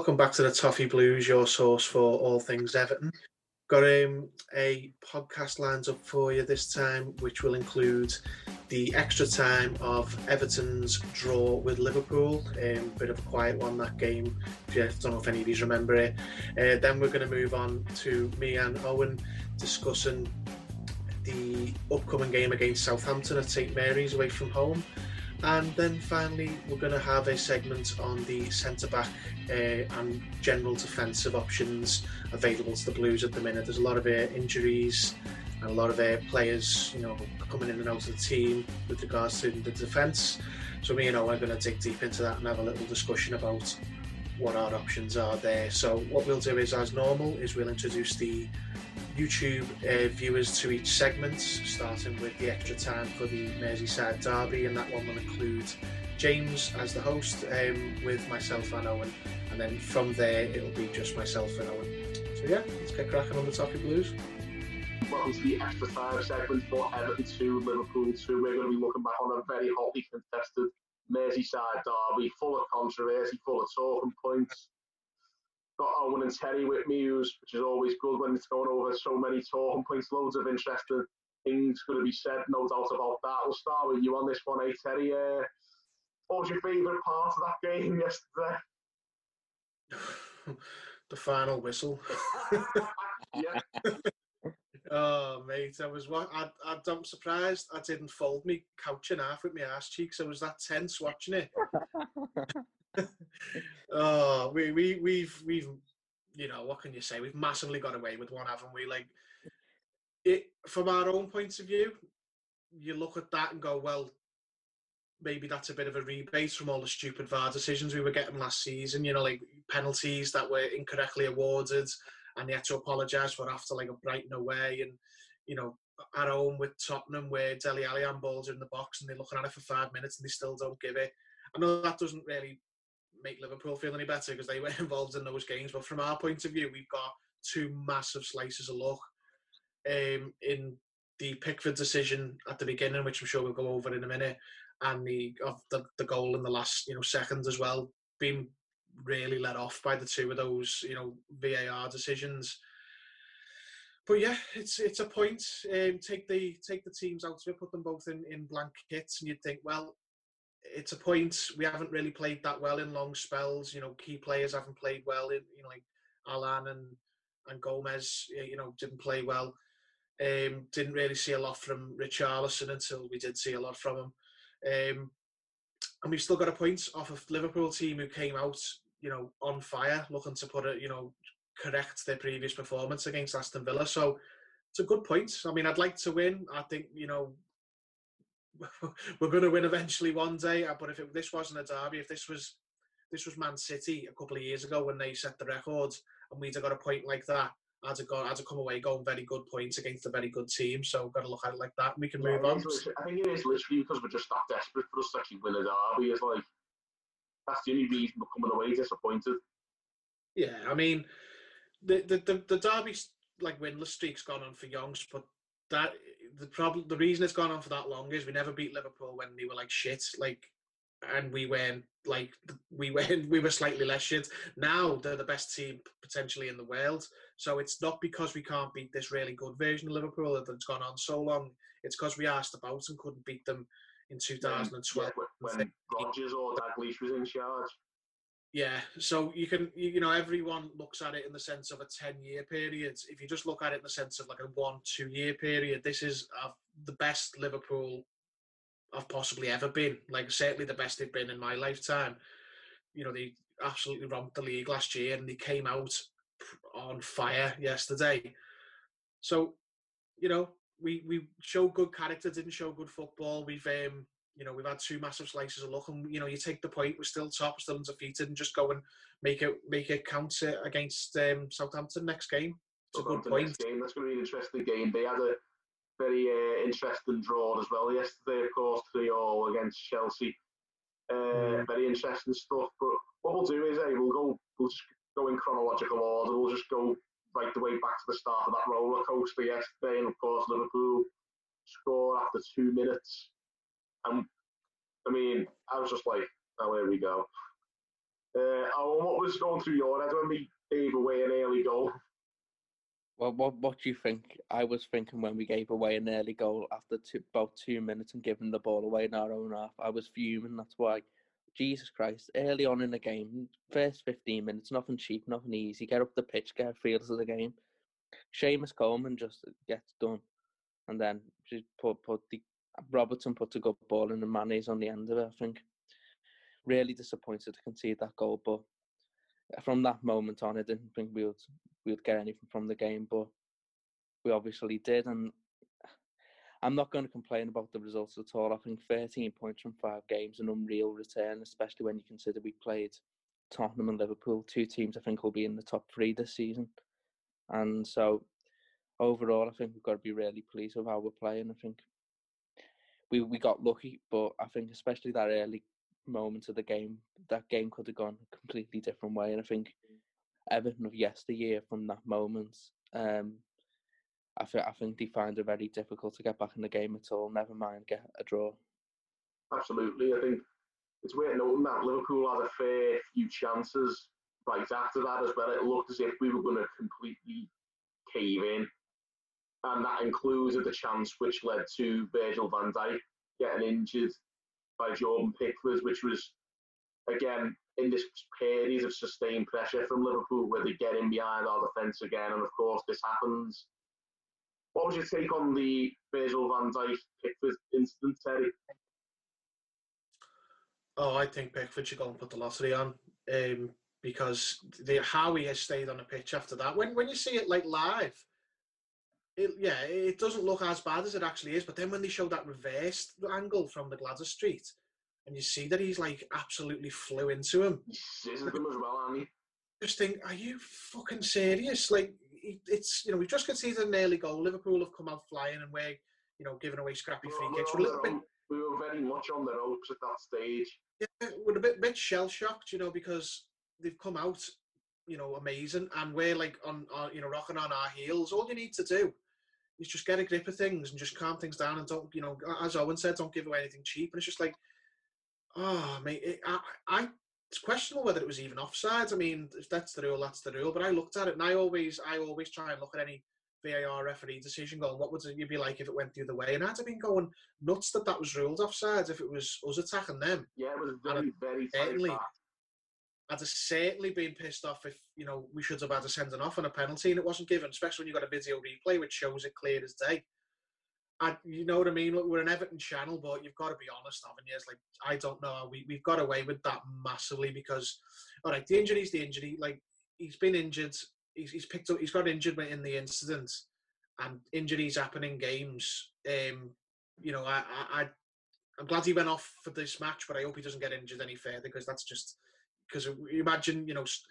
Welcome back to the Toffee Blues, your source for all things Everton. Got a podcast lined up for you this time, which will include the extra time of Everton's draw with Liverpool. Bit of a quiet one, that game. I don't know if any of you remember it. Then we're going to move on to me and Owen discussing the upcoming game against Southampton at St Mary's away from home. And then finally, we're going to have a segment on the centre-back and general defensive options available to the Blues at the minute. There's a lot of injuries and a lot of players, coming in and out of the team with regards to the defence. So me and Owen are going to dig deep into that and have a little discussion about what our options are there. So what we'll do is, as normal, is we'll introduce the YouTube viewers to each segment, starting with the extra time for the Merseyside derby, and that one will include James as the host, with myself and Owen, and then from there it'll be just myself and Owen. So yeah, let's get cracking on the Toffee Blues. Welcome to the extra time segment for Everton 2, Liverpool 2. We're going to be looking back on a very hotly contested Merseyside derby, full of controversy, full of talking points. Got Owen and Terry with me, which is always good when it's going over so many talking points, loads of interesting things going to be said, no doubt about that. We'll start with you on this one, Terry. What was your favourite part of that game yesterday? The final whistle. Yeah. Oh, mate, I'm surprised I didn't fold me couch in half with my arse cheeks. I was that tense watching it. Oh, we've what can you say? We've massively got away with one, haven't we? Like, it from our own point of view, you look at that and go, well, maybe that's a bit of a rebate from all the stupid VAR decisions we were getting last season. Like penalties that were incorrectly awarded, and they had to apologise for after, like a Brighton away, and at home with Tottenham where Dele Alli handballs in the box and they're looking at it for 5 minutes and they still don't give it. I know that doesn't really make Liverpool feel any better because they were involved in those games, but from our point of view, we've got two massive slices of luck in the Pickford decision at the beginning, which I'm sure we'll go over in a minute, and the goal in the last second as well, being really let off by the two of those VAR decisions. But yeah, it's a point. Take the teams out of it, put them both in blank kits, and you'd think, well, it's a point. We haven't really played that well in long spells. Key players haven't played well. Like Alan and Gomez, didn't play well. Didn't really see a lot from Richarlison until we did see a lot from him. And we've still got a point off of Liverpool team who came out, on fire, looking to put correct their previous performance against Aston Villa. So it's a good point. I mean, I'd like to win. I think, we're going to win eventually one day. But if this wasn't a derby, if this was Man City a couple of years ago when they set the records and we'd have got a point like that, I'd have come away going very good points against a very good team. So we've got to look at it like that and we can move on. I think it is literally because we're just that desperate for us to actually win a derby. It's like, that's the only reason we're coming away disappointed. Yeah, I mean, the derby's like winless streak's gone on for Yonks, but the reason it's gone on for that long is we never beat Liverpool when they were like shit, and we weren't like we were slightly less shit. Now they're the best team potentially in the world, so it's not because we can't beat this really good version of Liverpool that it's gone on so long. It's because we asked about and couldn't beat them in 2012 when Rodgers or Dalglish was in charge. Yeah, so you can, everyone looks at it in the sense of a 10-year period. If you just look at it in the sense of like a 1-2 year period, this is the best Liverpool I've possibly ever been. Like, certainly the best they've been in my lifetime. They absolutely romped the league last year and they came out on fire yesterday. So, we showed good character, didn't show good football. We've had two massive slices of luck, and you take the point. We're still top, still undefeated, and just go and make it count against Southampton next game. It's a good point. Game. That's going to be an interesting game. They had a very interesting draw as well yesterday, of course, 3-3 against Chelsea. Very interesting stuff. But what we'll do is, we'll just go in chronological order. We'll just go right the way back to the start of that roller coaster yesterday, and of course Liverpool score after 2 minutes. I mean, I was just like, oh, here we go. What was going through your head when we gave away an early goal? Well, what do you think? I was thinking when we gave away an early goal after about 2 minutes and giving the ball away in our own half, I was fuming. That's why. Jesus Christ, early on in the game, first 15 minutes, nothing cheap, nothing easy. Get up the pitch, get a feel of the game. Seamus Coleman just gets done. And then just Robertson puts a good ball in, and Mane's on the end of it, I think. Really disappointed to concede that goal, but from that moment on, I didn't think we would get anything from the game, but we obviously did, and I'm not going to complain about the results at all. I think 13 points from 5 games, an unreal return, especially when you consider we played Tottenham and Liverpool, 2 teams I think will be in the top 3 this season. And so overall, I think we've got to be really pleased with how we're playing. I think we got lucky, but I think especially that early moment of the game, that game could have gone a completely different way. And I think Everton of yesteryear, from that moment, I think they find it very difficult to get back in the game at all, never mind get a draw. Absolutely. I think it's worth noting that Liverpool had a fair few chances right after that as well. It looked as if we were going to completely cave in. And that included the chance which led to Virgil van Dijk getting injured by Jordan Pickford, which was, again, in this period of sustained pressure from Liverpool where they get in behind our defence again. And, of course, this happens. What was your take on the Virgil van Dijk Pickford incident, Terry? Oh, I think Pickford should go and put the lottery on, because how he has stayed on the pitch after that. When you see it like live, it doesn't look as bad as it actually is. But then when they show that reversed angle from the Gladys Street, and you see that he's like absolutely flew into him. He scissored him as well, hasn't he? Just think, are you fucking serious? Like, it's, we've just conceded an early goal. Liverpool have come out flying, and we're, giving away scrappy free kicks. We were very much on the ropes at that stage. Yeah, we're a bit shell shocked, because they've come out, amazing, and we're like on rocking on our heels. All you need to do is just get a grip of things and just calm things down, and don't, as Owen said, don't give away anything cheap. And it's just like, oh mate, it's questionable whether it was even offside. I mean, if that's the rule, that's the rule. But I looked at it, and I always try and look at any VAR referee decision going, what would it be like if it went the other way? And I'd have been going nuts that was ruled offside if it was us attacking them. Yeah, it was very tight. I'd have certainly been pissed off if, we should have had a sending off and a penalty and it wasn't given, especially when you've got a video replay which shows it clear as day. You know what I mean? Look, we're an Everton channel, but you've got to be honest, haven't you? It's like, I don't know how we've got away with that massively because, all right, the injury's the injury. Like, he's been injured. He's got injured in the incident, and injuries happen in games. I'm glad he went off for this match, but I hope he doesn't get injured any further because that's just, because imagine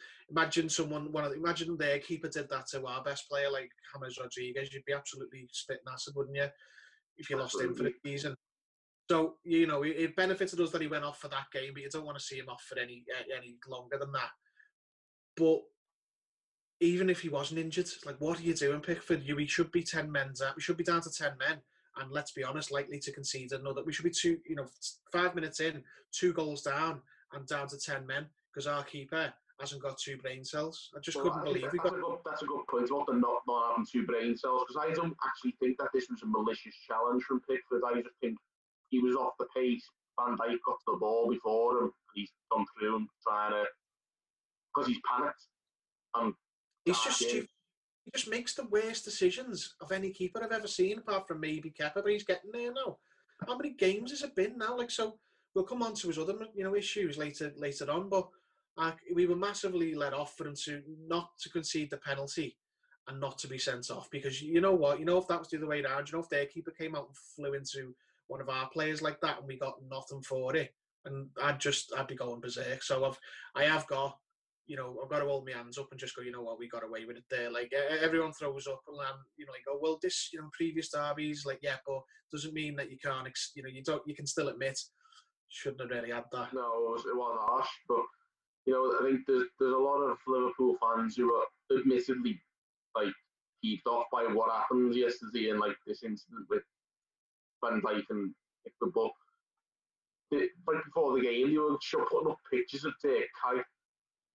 their keeper did that to our best player like James Rodriguez, you'd be absolutely spitting acid, wouldn't you, if you lost him for the season? So, it benefited us that he went off for that game, but you don't want to see him off for any longer than that. But even if he wasn't injured, like, what are you doing, Pickford? We should be 10 men down. We should be down to 10 men. And let's be honest, likely to concede another. We should be 5 minutes in, 2 goals down, and down to 10 men because our keeper hasn't got 2 brain cells. I just couldn't believe we got. That's a good point about the not having 2 brain cells, because I don't actually think that this was a malicious challenge from Pickford. I just think he was off the pace. Van Dijk got to the ball before him. He's gone through and trying to, because he's panicked. And he's just stupid. He just makes the worst decisions of any keeper I've ever seen, apart from maybe Kepa, but he's getting there now. How many games has it been now? Like, so we'll come on to his other, issues later on, but we were massively let off for him not to concede the penalty and not to be sent off, because you know what? If that was the other way around, if their keeper came out and flew into one of our players like that and we got nothing for it, and I'd be going berserk. So I've got to hold my hands up and just go, we got away with it there. Like, everyone throws up and, go, well, this, previous derbies, like, yeah, but doesn't mean that you can't, you can still admit, shouldn't have really had that. No, it was harsh, but, I think there's a lot of Liverpool fans who are admittedly, like, peeved off by what happened yesterday and, like, this incident with Van Dijk and the book. Right before the game, they were putting up pictures of Dirk Kuyt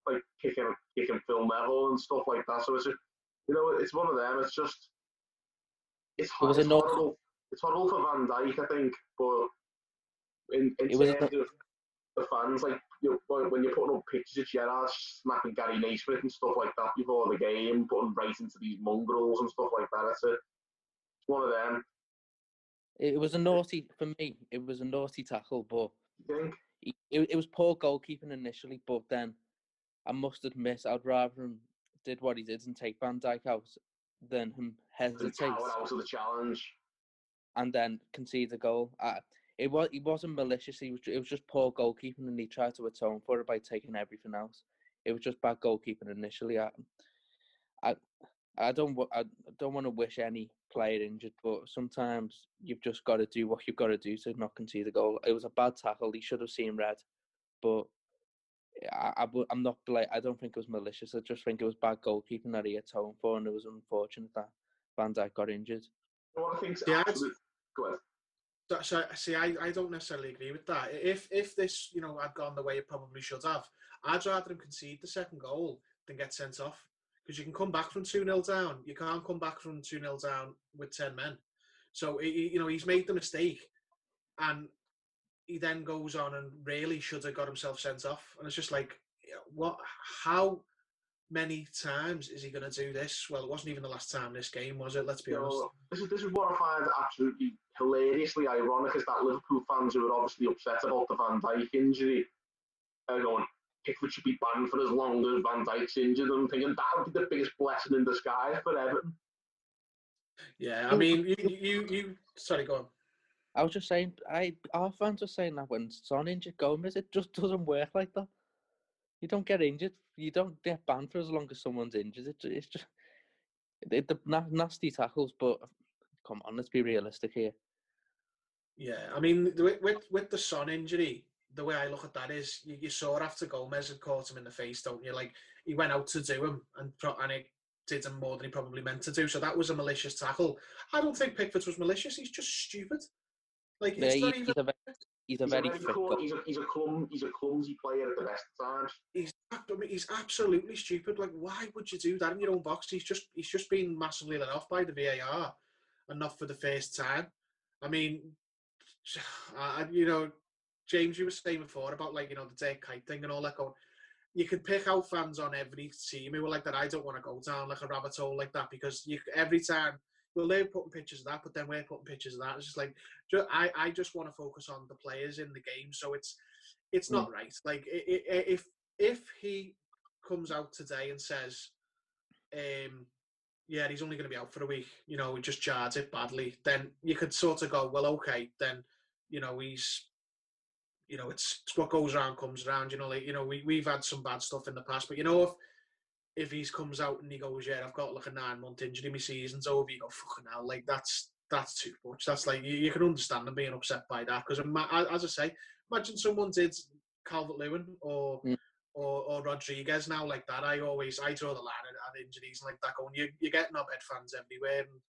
like kicking Phil Neville and stuff like that. So it's it's one of them. It's just it's horrible. It's horrible for Van Dijk, I think, but in terms of the fans, like when you're putting up pictures of Gerrard smacking Gary Naismith and stuff like that before the game, putting right into these mongrels and stuff like that, it's one of them. It was a naughty, for me, it was a naughty tackle, but you think? It was poor goalkeeping initially, but then I must admit I'd rather him did what he did and take Van Dijk out than him hesitate out of the challenge and then concede a goal. He wasn't malicious. It was just poor goalkeeping, and he tried to atone for it by taking everything else. It was just bad goalkeeping initially. I don't want to wish any player injured, but sometimes you've just got to do what you've got to do to not concede a goal. It was a bad tackle. He should have seen red, but I'm not. I don't think it was malicious. I just think it was bad goalkeeping that he atoned for, and it was unfortunate that Van Dijk got injured. Well, I think go ahead. So, see, I don't necessarily agree with that. If this, had gone the way it probably should have, I'd rather him concede the second goal than get sent off. Because you can come back from 2-0 down. You can't come back from 2-0 down with 10 men. So, he's made the mistake. And he then goes on and really should have got himself sent off. And it's just like, what? How many times is he going to do this? Well, it wasn't even the last time this game, was it? Let's be honest. This is what I find absolutely hilariously ironic, is that Liverpool fans who are obviously upset about the Van Dijk injury are going, Pickford should be banned for as long as Van Dijk's injured. I'm thinking that would be the biggest blessing in disguise for Everton. Yeah, I mean, you sorry, go on. I was just saying, our fans were saying that when Son injured Gomez, it just doesn't work like that. You don't get injured. You don't get banned for as long as someone's injured. It's just the nasty tackles, but come on, let's be realistic here. Yeah, I mean, with the Son injury, the way I look at that is you saw after Gomez had caught him in the face, don't you? Like, he went out to do him and it did him more than he probably meant to do. So that was a malicious tackle. I don't think Pickford was malicious. He's just stupid. Like, yeah, he's a very clumsy player at the best of times. He's absolutely stupid. Like, why would you do that in your own box? He's just been massively let off by the VAR, and not for the first time. I mean, James, you were saying before about the Dirk Kuyt thing and all that. You could pick out fans on every team who were like that. I don't want to go down like a rabbit hole like that, because every time. Well, they're putting pictures of that, but then we're putting pictures of that. It's just like, I just want to focus on the players in the game. So it's not right. Like, if he comes out today and says, yeah, he's only going to be out for a week, he just jarred it badly, then you could sort of go, well, okay, then, he's, it's what goes around comes around. We've had some bad stuff in the past, but if he comes out and he goes, yeah, I've got like a 9-month injury, my season's over, you go, fucking hell, like that's too much. That's like, you can understand them being upset by that, because as I say, imagine someone did Calvert-Lewin or Rodriguez now like that. I draw the line at injuries like that, going, you're getting knobhead fans everywhere, and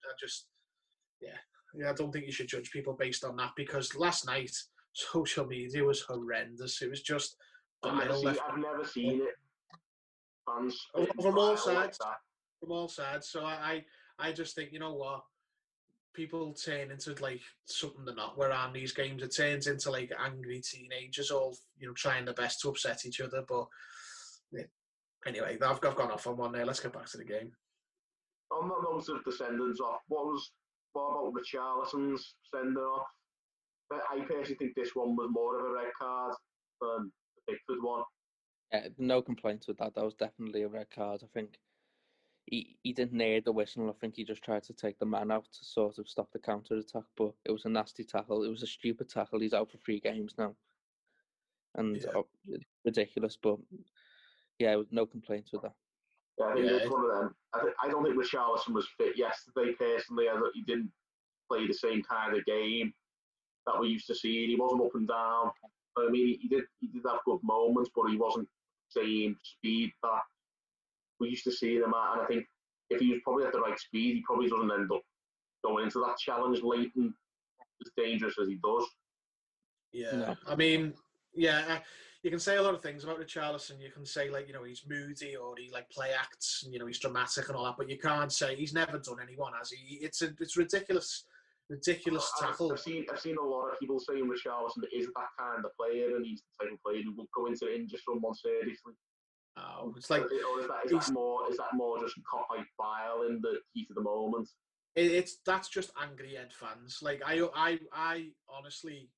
I don't think you should judge people based on that, because last night social media was horrendous. It was just I've never seen it. From all sides. So I just think, you know what, people turn into like something they're not. Where on these games, it turns into like angry teenagers all trying their best to upset each other. But yeah. Anyway, I've gone off on one there. Let's get back to the game. On that note of the sendings off, what about Richarlison's sending off? I personally think this one was more of a red card than the Pickford one. Yeah, no complaints with that. That was definitely a red card. I think he didn't need the whistle. I think he just tried to take the man out to sort of stop the counter attack. But it was a nasty tackle. It was a stupid tackle. He's out for 3 games now, and ridiculous. But yeah, no complaints with that. Yeah, I think it's one of them. I don't think Richarlison was fit yesterday. Personally, I thought he didn't play the same kind of game that we used to see. He wasn't up and down. I mean, he did have good moments, but he wasn't the same speed that we used to see him at. And I think if he was probably at the right speed, he probably doesn't end up going into that challenge late and as dangerous as he does. Yeah, no. I mean, yeah, you can say a lot of things about Richarlison. You can say, like, you know, he's moody or he like play acts and, you know, he's dramatic and all that, but you can't say he's never done anyone, has he? It's ridiculous tackle. I've seen a lot of people saying Richarlison isn't that kind of player, and he's the type of player who will go into it and just someone seriously. Oh, it's like, or is that more just cop like bile in the heat of the moment? That's just angry Ed fans. Like, I honestly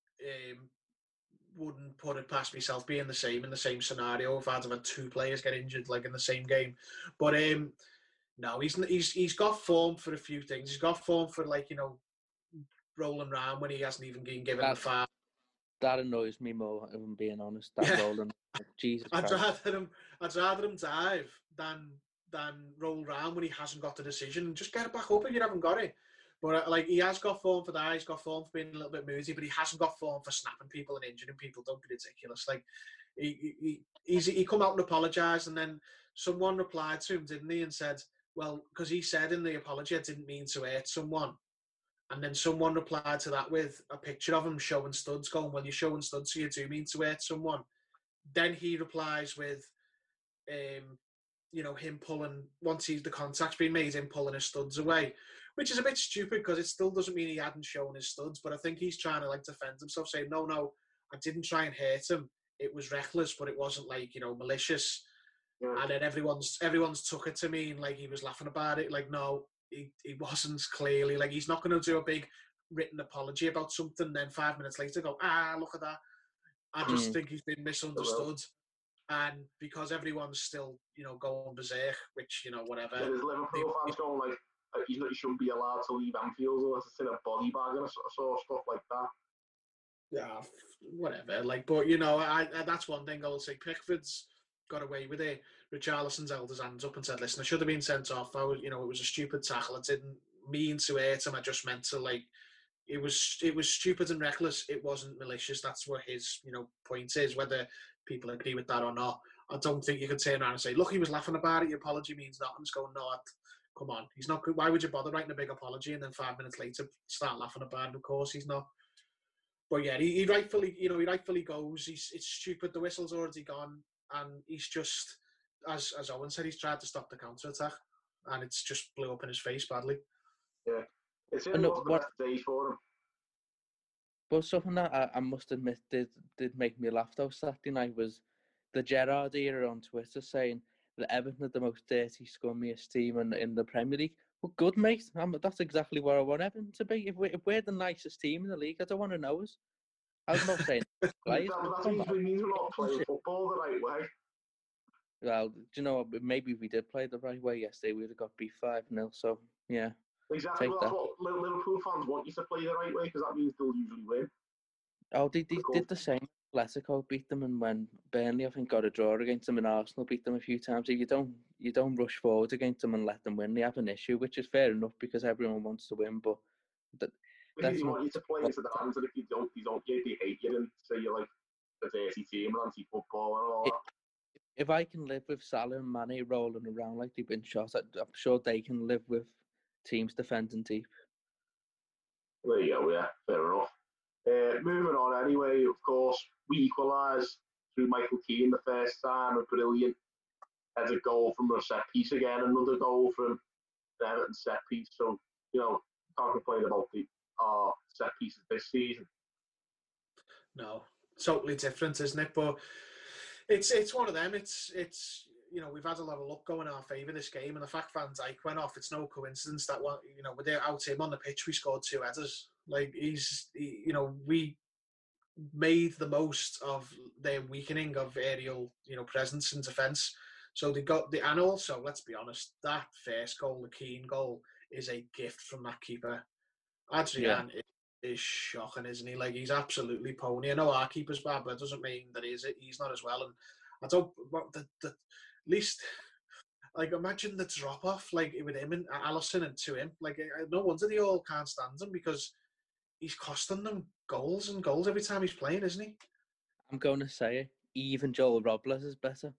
wouldn't put it past myself being in the same scenario if I'd have had two players get injured like in the same game. But no, he's got form for a few things. He's got form for, like, you know, rolling around when he hasn't even been given the foul. That annoys me more, if I'm being honest. That rolling, Jesus Christ. I'd rather him dive than roll around when he hasn't got the decision. Just get it back up if you haven't got it. But like, he has got form for that. He's got form for being a little bit moody, but he hasn't got form for snapping people and injuring people. Don't be ridiculous. Like, he come out and apologised, and then someone replied to him, didn't he, and said, well, because he said in the apology, I didn't mean to hurt someone. And then someone replied to that with a picture of him showing studs, going, well, you're showing studs, so you do mean to hurt someone. Then he replies with, you know, him pulling, once the contact's been made, him pulling his studs away, which is a bit stupid because it still doesn't mean he hadn't shown his studs. But I think he's trying to, like, defend himself, saying, no, I didn't try and hurt him. It was reckless, but it wasn't, like, you know, malicious. Yeah. And then everyone's took it to mean like he was laughing about it. Like, no, he wasn't, clearly. Like, he's not going to do a big written apology about something, then 5 minutes later go, look at that. I just think he's been misunderstood. And because everyone's still, you know, going berserk, which, you know, whatever. Yeah, there's Liverpool fans going like he shouldn't be allowed to leave Anfield unless it's in a body bag and sort of stuff like that. Yeah, whatever. Like, but, you know, I that's one thing I'll say. Pickford's got away with it. Richarlison's held his hands up and said, listen, I should have been sent off. You know, it was a stupid tackle. I didn't mean to hurt him. I just meant to, like, it was stupid and reckless. It wasn't malicious. That's what his, you know, point is. Whether people agree with that or not, I don't think you can turn around and say, look, he was laughing about it. Your apology means nothing. It's going, no, come on. He's not good. Why would you bother writing a big apology and then 5 minutes later start laughing about it? Of course he's not. But yeah, he rightfully goes. It's stupid. The whistle's already gone, and he's just, as Owen said, he's tried to stop the counter attack, and it's just blew up in his face badly. Yeah, it's the best days for him. But something that I must admit did make me laugh though Saturday night was the Gerrard era on Twitter saying that Everton are the most dirty, scummiest team in the Premier League. Well, good, mate. That's exactly where I want Everton to be. If we're the nicest team in the league, I don't want to know us. I'm not saying that means we're not playing football the right way. Well, do you know what? Maybe we did play the right way yesterday. We'd have got beat 5-0. So, yeah. Exactly. Well, that's what Liverpool fans want you to play the right way, because that means they'll usually win. Oh, they did the same. Atletico beat them, and when Burnley, I think, got a draw against them, and Arsenal beat them a few times. If you don't rush forward against them and let them win, they have an issue, which is fair enough because everyone wants to win. But they want you to play into the hands, and if you don't, they hate you and say you're like a dirty team and anti-football and all that. If I can live with Salah and Mane rolling around like they've been shot, I'm sure they can live with teams defending deep. There you go, yeah, fair enough. Moving on anyway, of course, we equalised through Michael Keane the first time, a brilliant header goal from a set piece again, another goal from the Everton set piece. So, you know, can't complain about our set pieces this season. No, totally different, isn't it? But it's one of them. It's you know, we've had a lot of luck going in our favour this game, and the fact Van Dijk went off, it's no coincidence that you know, without him on the pitch, we scored 2 headers. Like, you know, we made the most of their weakening of aerial, you know, presence and defence. So they got and also, let's be honest, that first goal, the Keane goal, is a gift from that keeper. Adrian is shocking, isn't he? Like, he's absolutely pony. I know our keeper's bad, but it doesn't mean that he's not as well. And I don't, at least, like, imagine the drop off, like, with him and Alisson and to him. Like, no wonder they all can't stand him, because he's costing them goals and goals every time he's playing, isn't he? I'm going to say it. Even Joel Robles is better.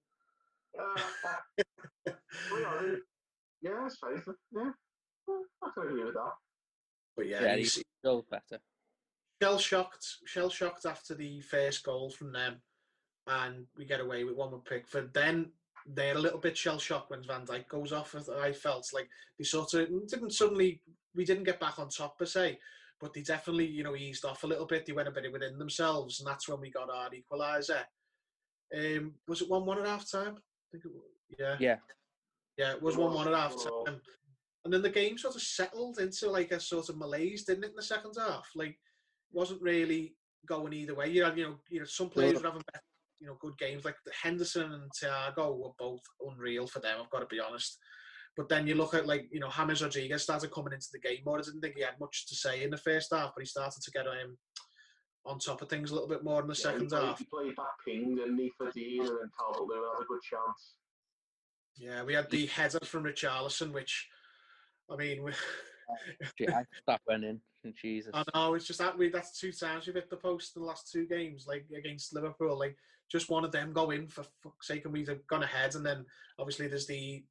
Yeah, it's right. Yeah, I can agree with that. But yeah, he's still better. Shell shocked after the first goal from them. and we get away with one with Pickford. Then they're a little bit shell-shocked when Van Dijk goes off. I felt like they sort of didn't suddenly, we didn't get back on top per se, but they definitely, eased off a little bit. They went a bit within themselves, and that's when we got our equaliser. Was it 1-1 at half time? I think it was, yeah. Yeah. Yeah, it was 1-1 at half time. And then the game sort of settled into like a sort of malaise, didn't it, in the second half? Like, it wasn't really going either way. You had some players were having better, good games. Like Henderson and Thiago were both unreal for them, I've got to be honest. But then you look at, like, James Rodriguez started coming into the game more. I didn't think he had much to say in the first half, but he started to get on top of things a little bit more in the second half. He played back ping, didn't he, for Dean, and then Calvert-Lewin has a good chance. Yeah, we had the header from Richarlison, which, I mean, that went in. Jesus. I know, it's just that's 2 times we've hit the post in the last 2 games, like against Liverpool. Like, just one of them go in, for fuck's sake, and we've gone ahead. And then obviously there's the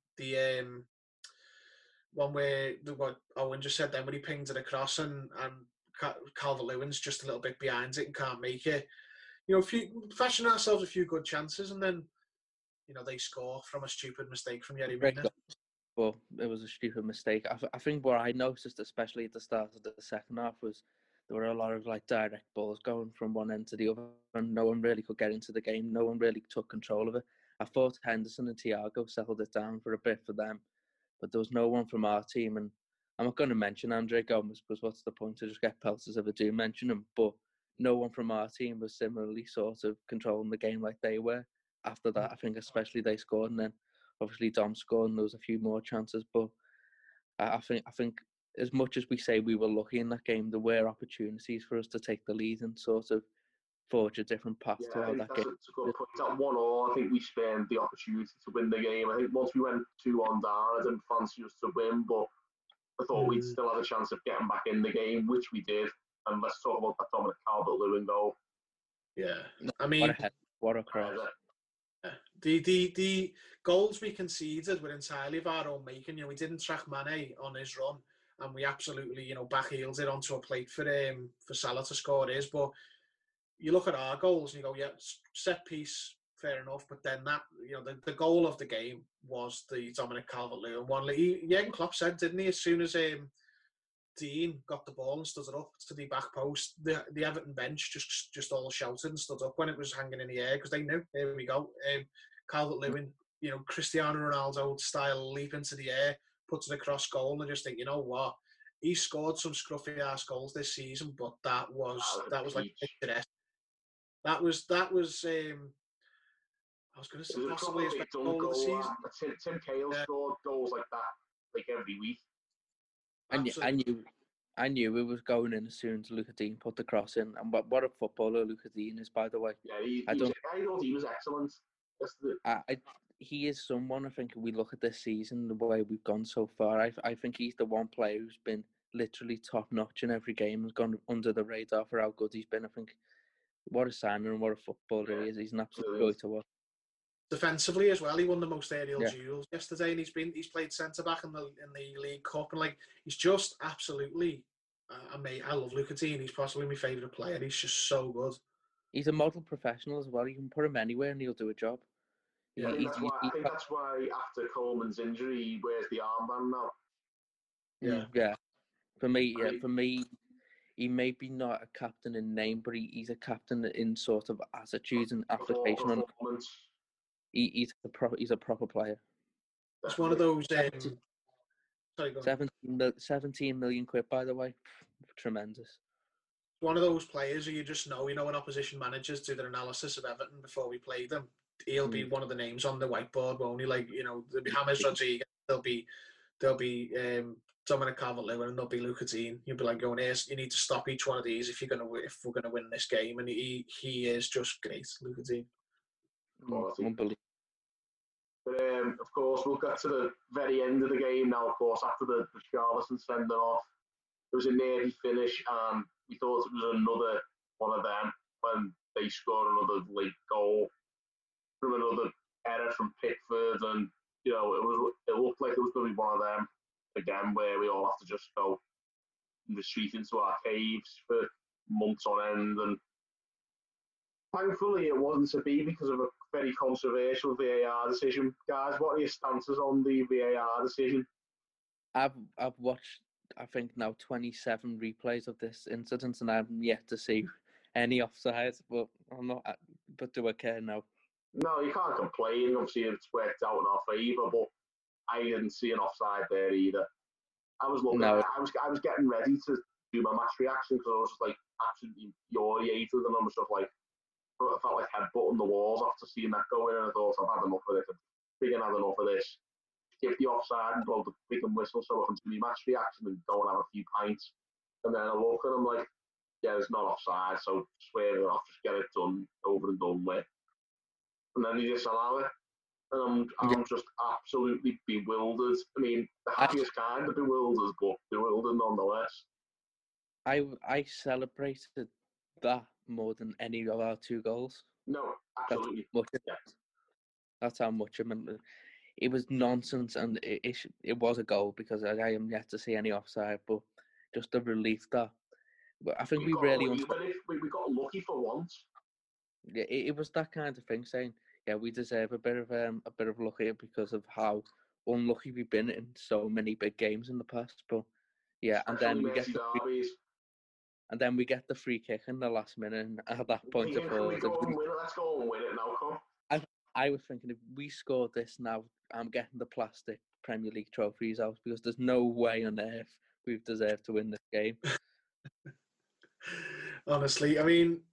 one where what Owen just said then, when he pinged it across, and Calvert-Lewin's just a little bit behind it and can't make it. Fashion ourselves a few good chances, and then they score from a stupid mistake from Yerry Mina. Well, it was a stupid mistake. I think what I noticed, especially at the start of the second half, was there were a lot of like direct balls going from one end to the other, and no one really could get into the game. No one really took control of it. I thought Henderson and Thiago settled it down for a bit for them, but there was no one from our team. And I'm not going to mention Andre Gomes, because what's the point to just get pelters if I do mention him? But no one from our team was similarly sort of controlling the game like they were. After that, I think especially they scored, and then obviously Dom scored, and there was a few more chances. But I think as much as we say we were lucky in that game, there were opportunities for us to take the lead and sort of forge a different path throughout that game. That's a good point. At 1-1, I think we spent the opportunity to win the game. I think once we went 2-1 down, I didn't fancy us to win, but I thought we'd still have a chance of getting back in the game, which we did. And let's talk about that Dominic Calvert-Lewin goal. Yeah, I mean, what a cross. The goals we conceded were entirely of our own making. We didn't track Mane on his run, and we absolutely, backheeled it onto a plate for Salah to score his. But you look at our goals and you go, yeah, set piece, fair enough. But then that, the goal of the game was the Dominic Calvert-Lewin one. Jurgen Klopp said, didn't he, as soon as Dean got the ball and stood it up to the back post, the Everton bench just all shouted and stood up when it was hanging in the air, because they knew, here we go. Calvert-Lewin, Cristiano Ronaldo style leap into the air, puts it across goal, and I just think, you know what, he scored some scruffy ass goals this season, but that was like picturesque. That was I was going to say possibly his best goal of the season. Tim Cahill scored goals like that like every week. I knew it was going in as soon as Lucas Digne put the cross in, and what a footballer Lucas Digne is, by the way. Yeah, I thought he was excellent. He is someone, I think, if we look at this season, the way we've gone so far, I think he's the one player who's been literally top notch in every game, has gone under the radar for how good he's been. I think what a signing and what a footballer he is. He's an absolute joy to watch. Defensively as well, he won the most aerial duels yesterday, and he's played centre back in the League Cup, and like, he's just absolutely amazing. I love Lucas Digne. He's possibly my favourite player. He's just so good. He's a model professional as well. You can put him anywhere and he'll do a job. Yeah, I think that's why after Coleman's injury, he wears the armband now. Yeah. For me, he may be not a captain in name, but he's a captain in sort of attitude and application. He's a proper player. It's one of those. 17 million quid, by the way. Tremendous. One of those players who you just know, when opposition managers do their analysis of Everton before we play them, he'll be one of the names on the whiteboard, won't he? Like, there'll be James Rodriguez, there'll be Dominic Calvert-Lewin, and there'll be Lucas Digne. You'll be like going, you need to stop each one of these if we're gonna win this game. And he is just great, Lucas Digne. Unbelievable. But of course, we'll get to the very end of the game now. Of course, after the Richarlison sending off, it was a nearly finish, and we thought it was another one of them when they scored another late goal from another error from Pickford, and it looked like it was going to be one of them again, where we all have to just go retreat into our caves for months on end, and Thankfully, it wasn't to be because of a very controversial VAR decision. Guys, what are your stances on the VAR decision? I've watched, I think now 27 replays of this incident, and I've yet to see any offside. But I'm not. But do I care now? No, you can't complain. Obviously, it's worked out in our favour, but I didn't see an offside there either. I was looking. No. I was getting ready to do my match reaction because I was just like absolutely infuriated, and I was just like, I felt like headbutting the walls after seeing that go in, and I thought I've had enough of this. I've freaking had enough of this. Give the offside and blow the freaking whistle so I can do my match reaction and go and have a few pints. And then I look and I'm like, yeah, it's not offside, so swear it off, just get it done, over and done with. And then you disallow it. And I'm just absolutely bewildered. I mean, the happiest kind of bewildered, but bewildered nonetheless. I celebrated that more than any of our 2 goals. No, absolutely. That's how much I mean. It was nonsense, and it was a goal because I am yet to see any offside. But just the relief that. But I think we really we got lucky for once. Yeah, it was that kind of thing, saying, yeah, we deserve a bit of luck here because of how unlucky we've been in so many big games in the past. But yeah, and then we get the free kick in the last minute, and at that point, let's go and win it now, come. I was thinking, if we scored this now, I'm getting the plastic Premier League trophies out because there's no way on earth we've deserved to win this game. Honestly, I mean,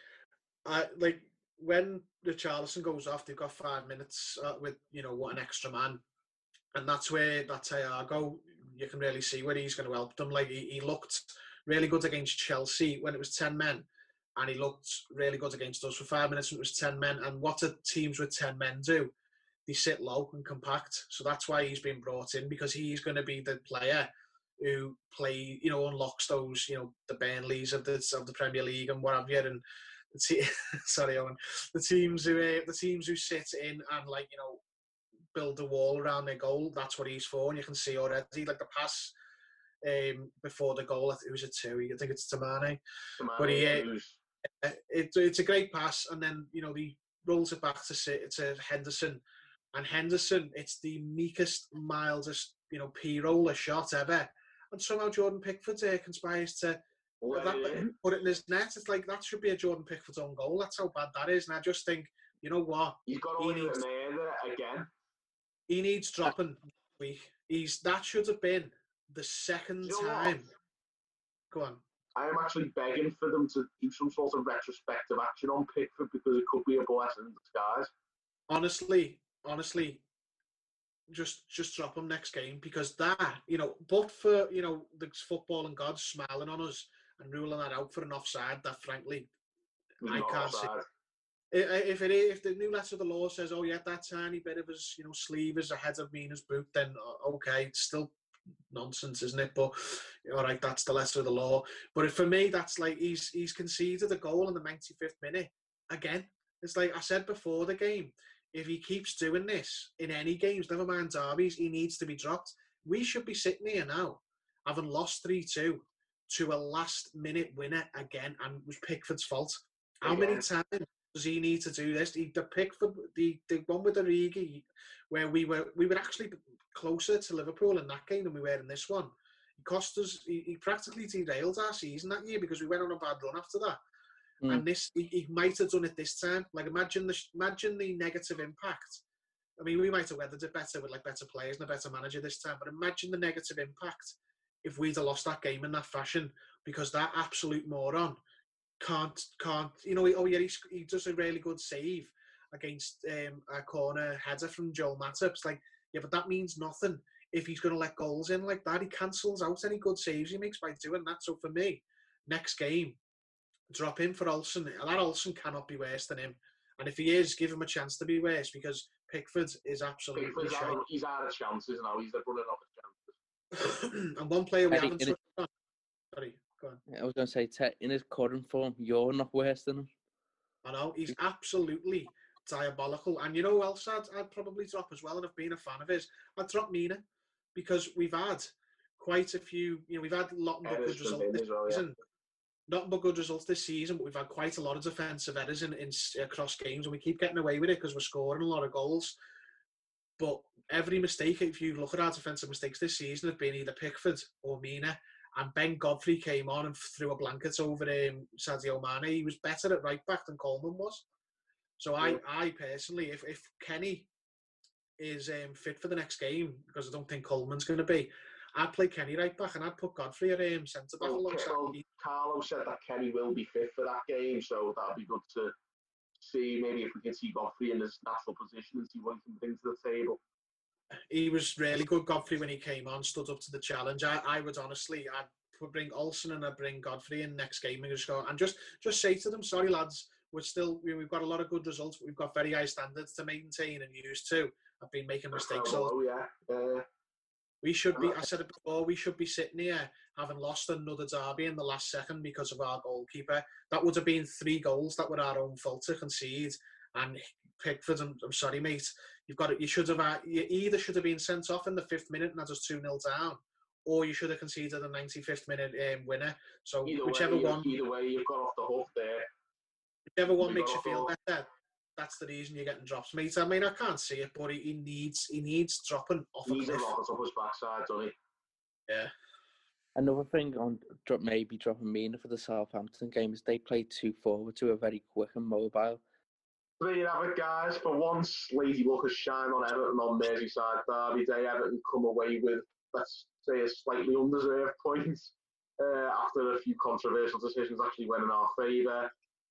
when Richarlison goes off, they've got 5 minutes with what an extra man, and that's where that Thiago, you can really see where he's going to help them. Like he looked really good against Chelsea when it was 10 men. And he looked really good against us for 5 minutes when it was 10 men. And what do teams with 10 men do? They sit low and compact. So that's why he's been brought in, because he's going to be the player who unlocks those, the Burnleys of the Premier League and what have you. And sorry, Owen, the teams who sit in and build a wall around their goal. That's what he's for. And you can see already, like the pass before the goal, it was a 2. I think it's Tamane. But it's a great pass, and then he rolls it back to Henderson, and Henderson, it's the meekest, mildest p-roller shot ever, and somehow Jordan Pickford conspires to put it in his net. It's like that should be a Jordan Pickford's own goal. That's how bad that is. And I just think, you know what, he's got to win there again. He needs dropping. That should have been the second time. Go on. I am actually begging for them to do some sort of retrospective action on Pickford because it could be a blessing in disguise. Honestly, just drop him next game, because that, but for, the football and gods smiling on us and ruling that out for an offside that, frankly, I can't see. If the new letter of the law says, oh yeah, that tiny bit of his, sleeve is ahead of Mina's boot, then okay, it's still nonsense, isn't it? But all right, that's the letter of the law. But for me, that's like he's conceded a goal in the 95th minute again. It's like I said before the game, if he keeps doing this in any games, never mind derbies, he needs to be dropped. We should be sitting here now, having lost 3-2 to a last-minute winner again, and it was Pickford's fault. How many times does he need to do this? The Pickford, the one with Origi, where we were actually closer to Liverpool in that game than we were in this one. He cost us. He practically derailed our season that year because we went on a bad run after that. And this, he might have done it this time. Like imagine the negative impact. I mean, we might have weathered it better with better players and a better manager this time. But imagine the negative impact if we'd have lost that game in that fashion, because that absolute moron can't. He does a really good save against a corner header from Joel Matip. It's like, yeah, but that means nothing if he's going to let goals in like that. He cancels out any good saves he makes by doing that. So for me, next game, drop him for Olsen. That Olsen cannot be worse than him. And if he is, give him a chance to be worse, because Pickford is absolutely shite. He's out of chances now. He's running out of chances. And one player we haven't touched on. Sorry, go on. I was going to say, in his current form, you're not worse than him. I know, he's absolutely diabolical. And you know who else I'd probably drop as well, and I've been a fan of his? I'd drop Mina, because we've had quite a few, we've had a lot of good results this season. not but good results this season, but we've had quite a lot of defensive errors in across games, and we keep getting away with it because we're scoring a lot of goals. But every mistake, if you look at our defensive mistakes this season, have been either Pickford or Mina. And Ben Godfrey came on and threw a blanket over Sadio Mane. He was better at right back than Coleman was. So I personally, if Kenny is fit for the next game, because I don't think Coleman's going to be, I'd play Kenny right back and I'd put Godfrey at centre back alongside. Carlo said that Kenny will be fit for that game, so that'll be good to see. Maybe if we can see Godfrey in his natural position and see what he can bring to the table. He was really good, Godfrey, when he came on, stood up to the challenge. I would honestly, I'd bring Olsen and I'd bring Godfrey in next game and just go and just say to them, sorry lads, we've got a lot of good results, but we've got very high standards to maintain and use too. I've been making mistakes. We should be, I said it before, we should be sitting here having lost another derby in the last second because of our goalkeeper. That would have been 3 goals that were our own fault to concede. And Pickford, I'm sorry, mate, you either should have been sent off in the 5th minute and that was 2-0 down, or you should have conceded a 95th minute winner. So whichever one, you've got off the hook there. Whichever one makes you feel better, that's the reason you're getting drops, mate. I mean, I can't see it, but he needs dropping off a cliff. He needs a rocket off his backside, doesn't he? Yeah. Another thing on maybe dropping Mina for the Southampton game is they played 2 forwards who are very quick and mobile. There you have it, guys. For once, Lazy Luck has shined on Everton on Merseyside Derby Day. Everton come away with, let's say, a slightly undeserved point after a few controversial decisions actually went in our favour.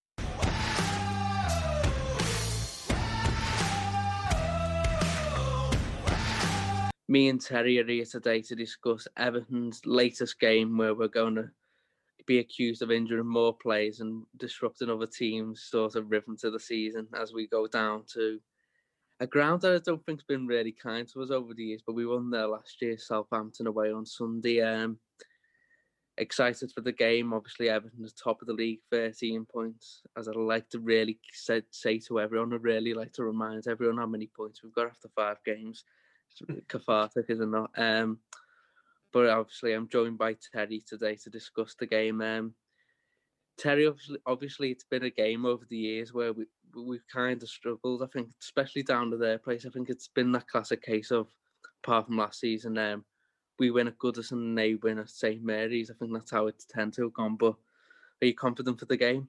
Me and Terry are here today to discuss Everton's latest game, where we're going to be accused of injuring more players and disrupting other teams' sort of rhythm to the season as we go down to a ground that I don't think's been really kind to us over the years, but we won there last year, Southampton away on Sunday. Excited for the game. Obviously, Everton is top of the league, 13 points. As I'd like to really say to everyone, I'd really like to remind everyone how many points we've got after 5 games. It's cathartic, is it not? But obviously, I'm joined by Terry today to discuss the game. Terry, obviously, it's been a game over the years where we've kind of struggled. I think, especially down to their place. I think it's been that classic case of, apart from last season, we win at Goodison and they win at St Mary's. I think that's how it's tend to have gone. But are you confident for the game?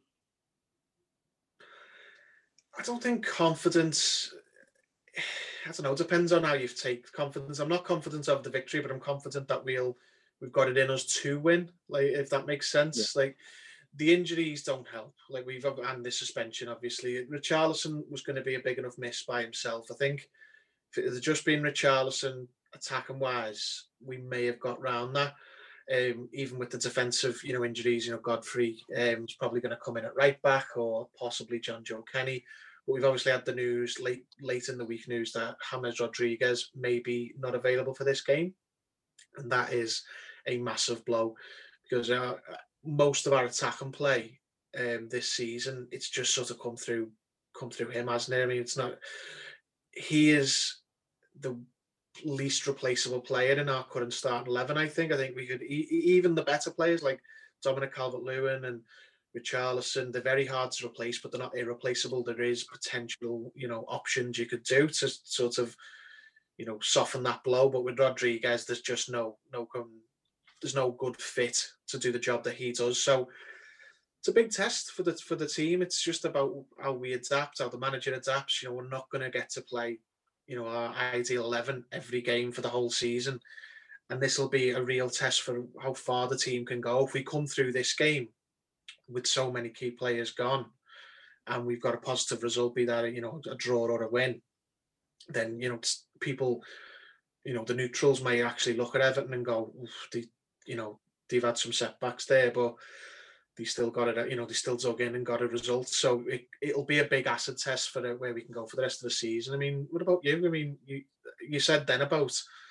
I don't think confidence. I don't know. It depends on how you take confidence. I'm not confident of the victory, but I'm confident that we've got it in us to win. Like, if that makes sense. Yeah. Like, the injuries don't help. Like, and the suspension, obviously. Richarlison was going to be a big enough miss by himself. I think if it had just been Richarlison attacking wise, we may have got round that. Even with the defensive, injuries, Godfrey is probably going to come in at right back, or possibly John Joe Kenny. But we've obviously had the news late in the week news that James Rodriguez may be not available for this game, and that is a massive blow because most of our attack and play this season, it's just sort of come through him, hasn't it? I mean, it's not. He is the least replaceable player in our current starting 11. I think we could even the better players like Dominic Calvert-Lewin and Richarlison, they're very hard to replace, but they're not irreplaceable. There is potential, options you could do to sort of, soften that blow. But with Rodriguez, there's just there's no good fit to do the job that he does. So it's a big test for the team. It's just about how we adapt, how the manager adapts. We're not going to get to play, our ideal 11 every game for the whole season, and this will be a real test for how far the team can go. If we come through this game with so many key players gone, and we've got a positive result, be that a draw or a win, then people, the neutrals may actually look at Everton and go, they've had some setbacks there, but they still got it. They still dug in and got a result. So it'll be a big acid test for where we can go for the rest of the season. I mean, what about you? I mean, you said then about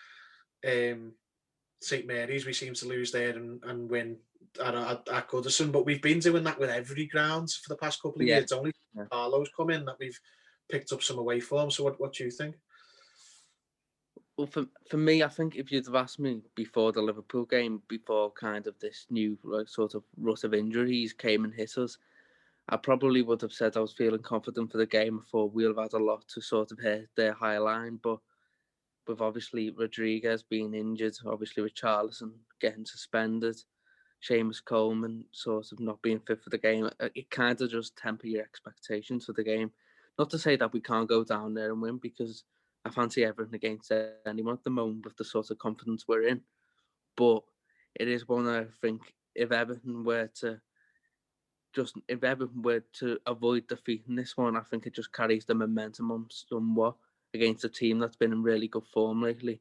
St Mary's, we seem to lose there and win at Goodison, but we've been doing that with every ground for the past couple of years. It's only Carlo's come in that we've picked up some away form. So what do you think? Well, for me, I think if you'd have asked me before the Liverpool game, before kind of this new sort of rut of injuries came and hit us, I probably would have said I was feeling confident for the game. I thought we'll have had a lot to sort of hit their high line, but with obviously Rodriguez being injured, obviously with Richarlison getting suspended, Seamus Coleman sort of not being fit for the game, it kind of just temper your expectations for the game. Not to say that we can't go down there and win, because I fancy Everton against anyone at the moment with the sort of confidence we're in. But it is one I think if Everton were to avoid defeating this one, I think it just carries the momentum on somewhat against a team that's been in really good form lately.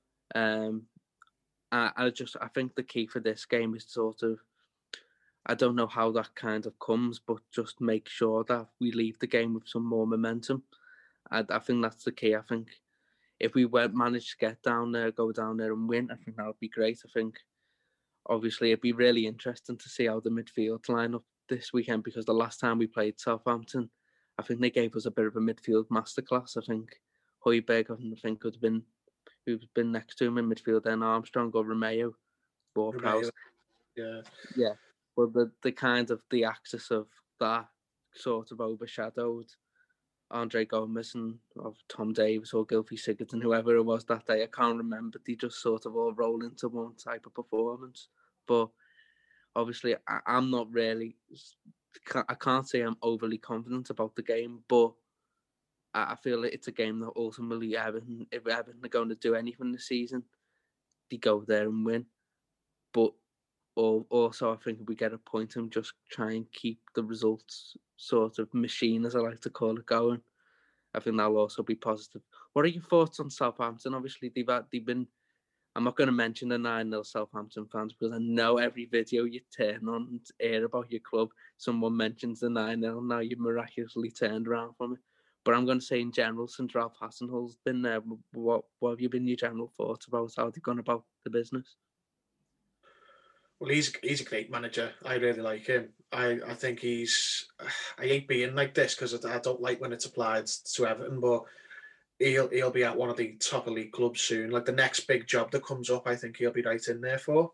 I think the key for this game is sort of, I don't know how that kind of comes, but just make sure that we leave the game with some more momentum. I think that's the key. I think if we manage to get down there, go down there and win, I think that would be great. I think obviously it'd be really interesting to see how the midfield line up this weekend, because the last time we played Southampton, I think they gave us a bit of a midfield masterclass. I think Højbjerg, I think, could have been who's been next to him in midfield, then Armstrong or Romeo or Prowse. Yeah. But the kind of the axis of that sort of overshadowed Andre Gomes and of Tom Davies or Gylfi Sigurdsson, whoever it was that day. I can't remember. They just sort of all roll into one type of performance. But obviously, I'm not really. I can't say I'm overly confident about the game, but I feel like it's a game that ultimately if Everton are going to do anything this season, they go there and win. But also, I think if we get a point and just try and keep the results sort of machine, as I like to call it, going, I think that'll also be positive. What are your thoughts on Southampton? Obviously, they've been. I'm not going to mention the 9-0 Southampton fans, because I know every video you turn on and hear about your club, someone mentions the 9-0. Now you've miraculously turned around from it. But I'm going to say in general, since Ralph Hasenhutl's been there, what have you been your general thoughts about how they've gone about the business? Well, he's a great manager. I really like him. I think I hate being like this because I don't like when it's applied to Everton, but he'll be at one of the top elite clubs soon. Like the next big job that comes up, I think he'll be right in there for.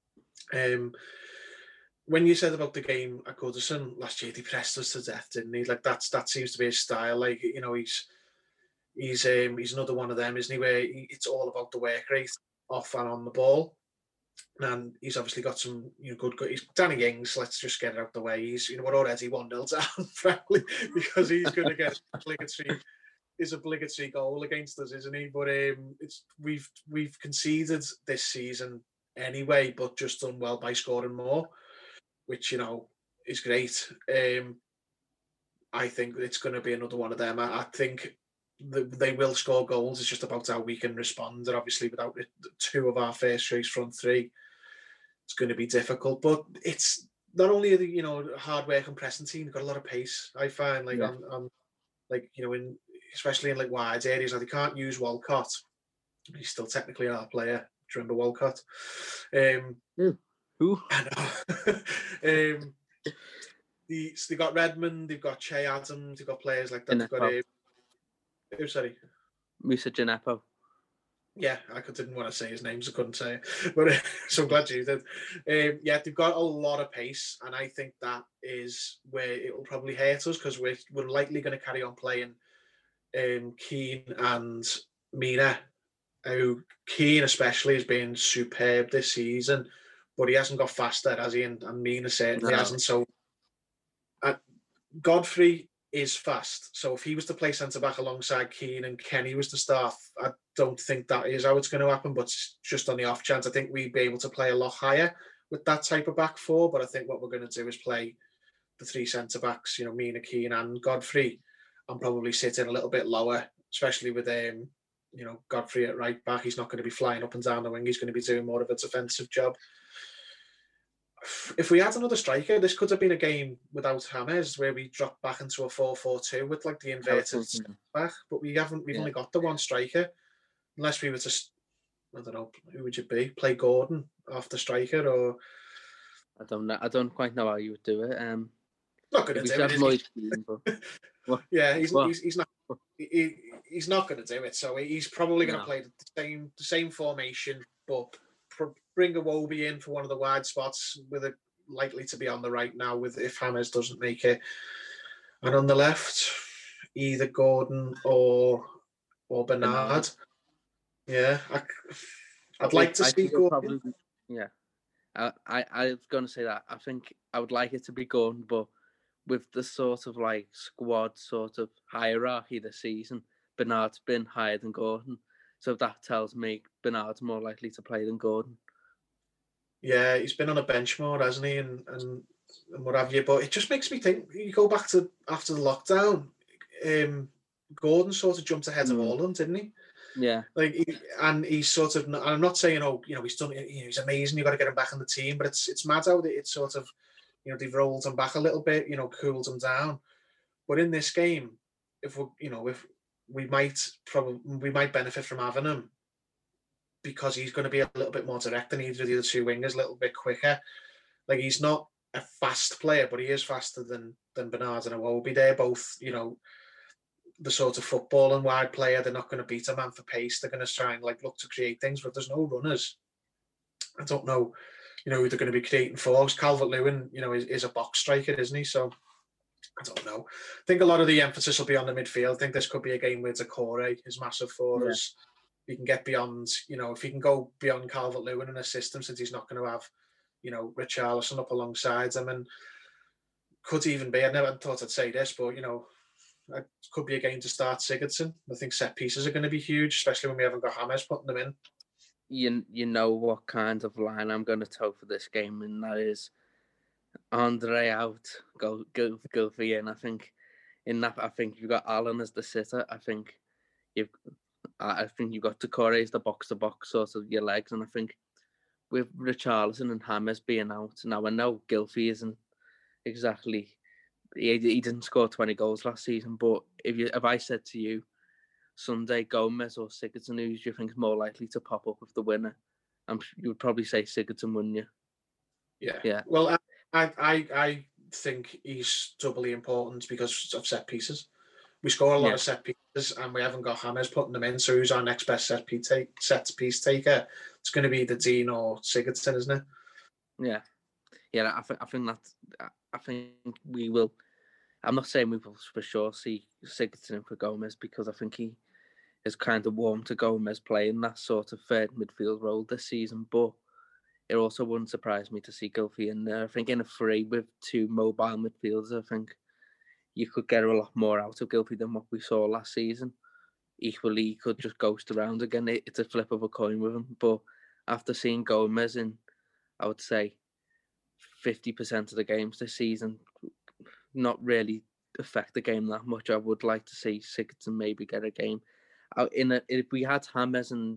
When you said about the game at Goodison last year, he pressed us to death, didn't he? Like that seems to be his style. Like, you know, he's another one of them, isn't he? Where it's all about the work rate off and on the ball. And he's obviously got some, good. He's Danny Ings. Let's just get it out the way. We're already 1-0 down, frankly, because he's going to get his obligatory goal against us, isn't he? But we've conceded this season anyway, but just done well by scoring more, which is great. I think it's going to be another one of them. I think they will score goals. It's just about how we can respond. And obviously, without two of our first choice front three, it's going to be difficult. But it's not only the hard work and pressing team. They've got a lot of pace. I find on especially in like wide areas. Now they can't use Walcott. He's still technically our player. Do you remember Walcott? Who? I know. They've got Redmond. They've got Che Adams. They've got players like that. They've got who? Sorry, Musa Djenepo. Yeah, I didn't want to say his names. I couldn't say it, but so I'm glad you did. They've got a lot of pace, and I think that is where it will probably hurt us, because we're likely going to carry on playing Keane and Mina. Keane especially has been superb this season, but he hasn't got faster, has he? And Mina certainly hasn't. So Godfrey is fast. So if he was to play centre-back alongside Keane and Kenny was to start, I don't think that is how it's going to happen, but just on the off chance, I think we'd be able to play a lot higher with that type of back four. But I think what we're going to do is play the three centre-backs, Mina, Keane and Godfrey, and probably sit in a little bit lower, especially with Godfrey at right back. He's not going to be flying up and down the wing. He's going to be doing more of a defensive job. If we had another striker, this could have been a game without James, where we drop back into a 4-4-2 with like the inverted back. But we haven't. We've only got the one striker. Unless we were to, I don't know, who would you be? Play Gordon off the striker, or I don't know. I don't quite know how you would do it. Not going to do it. But... Yeah, he's not. he's not going to do it. So he's probably going to No. play the same formation, but bring Iwobi in for one of the wide spots with it likely to be on the right now with if James doesn't make it. And on the left, either Gordon or Bernard. Yeah, I'd like to see Gordon. Yeah, I was going to say that. I think I would like it to be Gordon, but with the sort of like squad sort of hierarchy this season, Bernard's been higher than Gordon. So that tells me Bernard's more likely to play than Gordon. Yeah, he's been on a bench more, hasn't he? And what have you. But it just makes me think, you go back to after the lockdown, Gordon sort of jumped ahead of Haaland, didn't he? Yeah. And he's sort of, I'm not saying, he's done, he's amazing, you've got to get him back in the team, but it's mad how it's sort of, they've rolled him back a little bit, cooled him down. But in this game, if we might benefit from having him, because he's going to be a little bit more direct than either of the other two wingers, a little bit quicker. Like, he's not a fast player, but he is faster than Bernard and Iwobi. They're both, the sort of football and wide player. They're not going to beat a man for pace. They're going to try and look to create things, but there's no runners. I don't know, who they're going to be creating for. Calvert-Lewin, is a box striker, isn't he? So I don't know. I think a lot of the emphasis will be on the midfield. I think this could be a game where Decore is massive for us. He can get beyond, if he can go beyond Calvert-Lewin and assist him, since he's not going to have, Richarlison up alongside him, and could even be, I never thought I'd say this, but, it could be a game to start Sigurdsson. I think set pieces are going to be huge, especially when we haven't got James putting them in. You know what kind of line I'm going to toe for this game, and that is Andre out, Gylfi in. I think you've got Allen as the sitter. I think you've got Decore as the box-to-box sort of your legs, and I think with Richarlison and James being out, now I know Gylfi isn't exactly, he didn't score 20 goals last season, but if I said to you Sunday, Gomez or Sigurdsson, who do you think is more likely to pop up with the winner? You would probably say Sigurdsson, wouldn't you? Yeah. Well, I think he's doubly important because of set pieces. We score a lot of set pieces, and we haven't got James putting them in. So who's our next best set piece taker? It's going to be the Dean or Sigurdsson, isn't it? Yeah. I think we will. I'm not saying we will for sure see Sigurdsson for Gomez, because I think he is kind of warm to Gomez playing that sort of third midfield role this season. But it also wouldn't surprise me to see Gylfi in there. I think in a free with two mobile midfielders, I think you could get a lot more out of Gylfi than what we saw last season. Equally, he could just ghost around again. It's a flip of a coin with him. But after seeing Gomez in, I would say, 50% of the games this season, not really affect the game that much. I would like to see Sigurdsson maybe get a game. If we had James and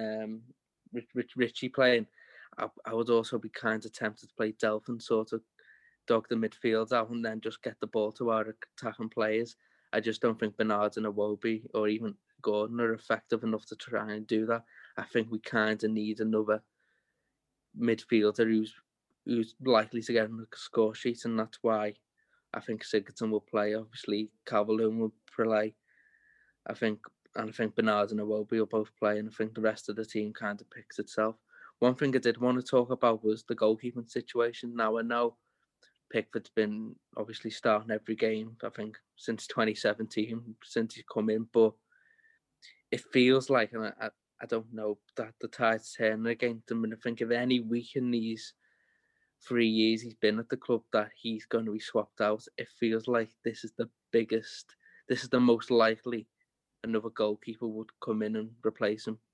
Richie playing, I would also be kind of tempted to play Delph and sort of dog the midfield out and then just get the ball to our attacking players. I just don't think Bernard and Iwobi or even Gordon are effective enough to try and do that. I think we kind of need another midfielder who's likely to get on the score sheet, and that's why I think Sigurdsson will play. Obviously, Calvert-Lewin will play. I think Bernard and Iwobi will both play, and I think the rest of the team kind of picks itself. One thing I did want to talk about was the goalkeeping situation. Now, I know Pickford's been obviously starting every game, I think, since 2017, since he's come in, but it feels like, and I don't know, that the tide's turning against him, and I think if any week in these 3 years he's been at the club that he's going to be swapped out, it feels like this is the most likely another goalkeeper would come in and replace him.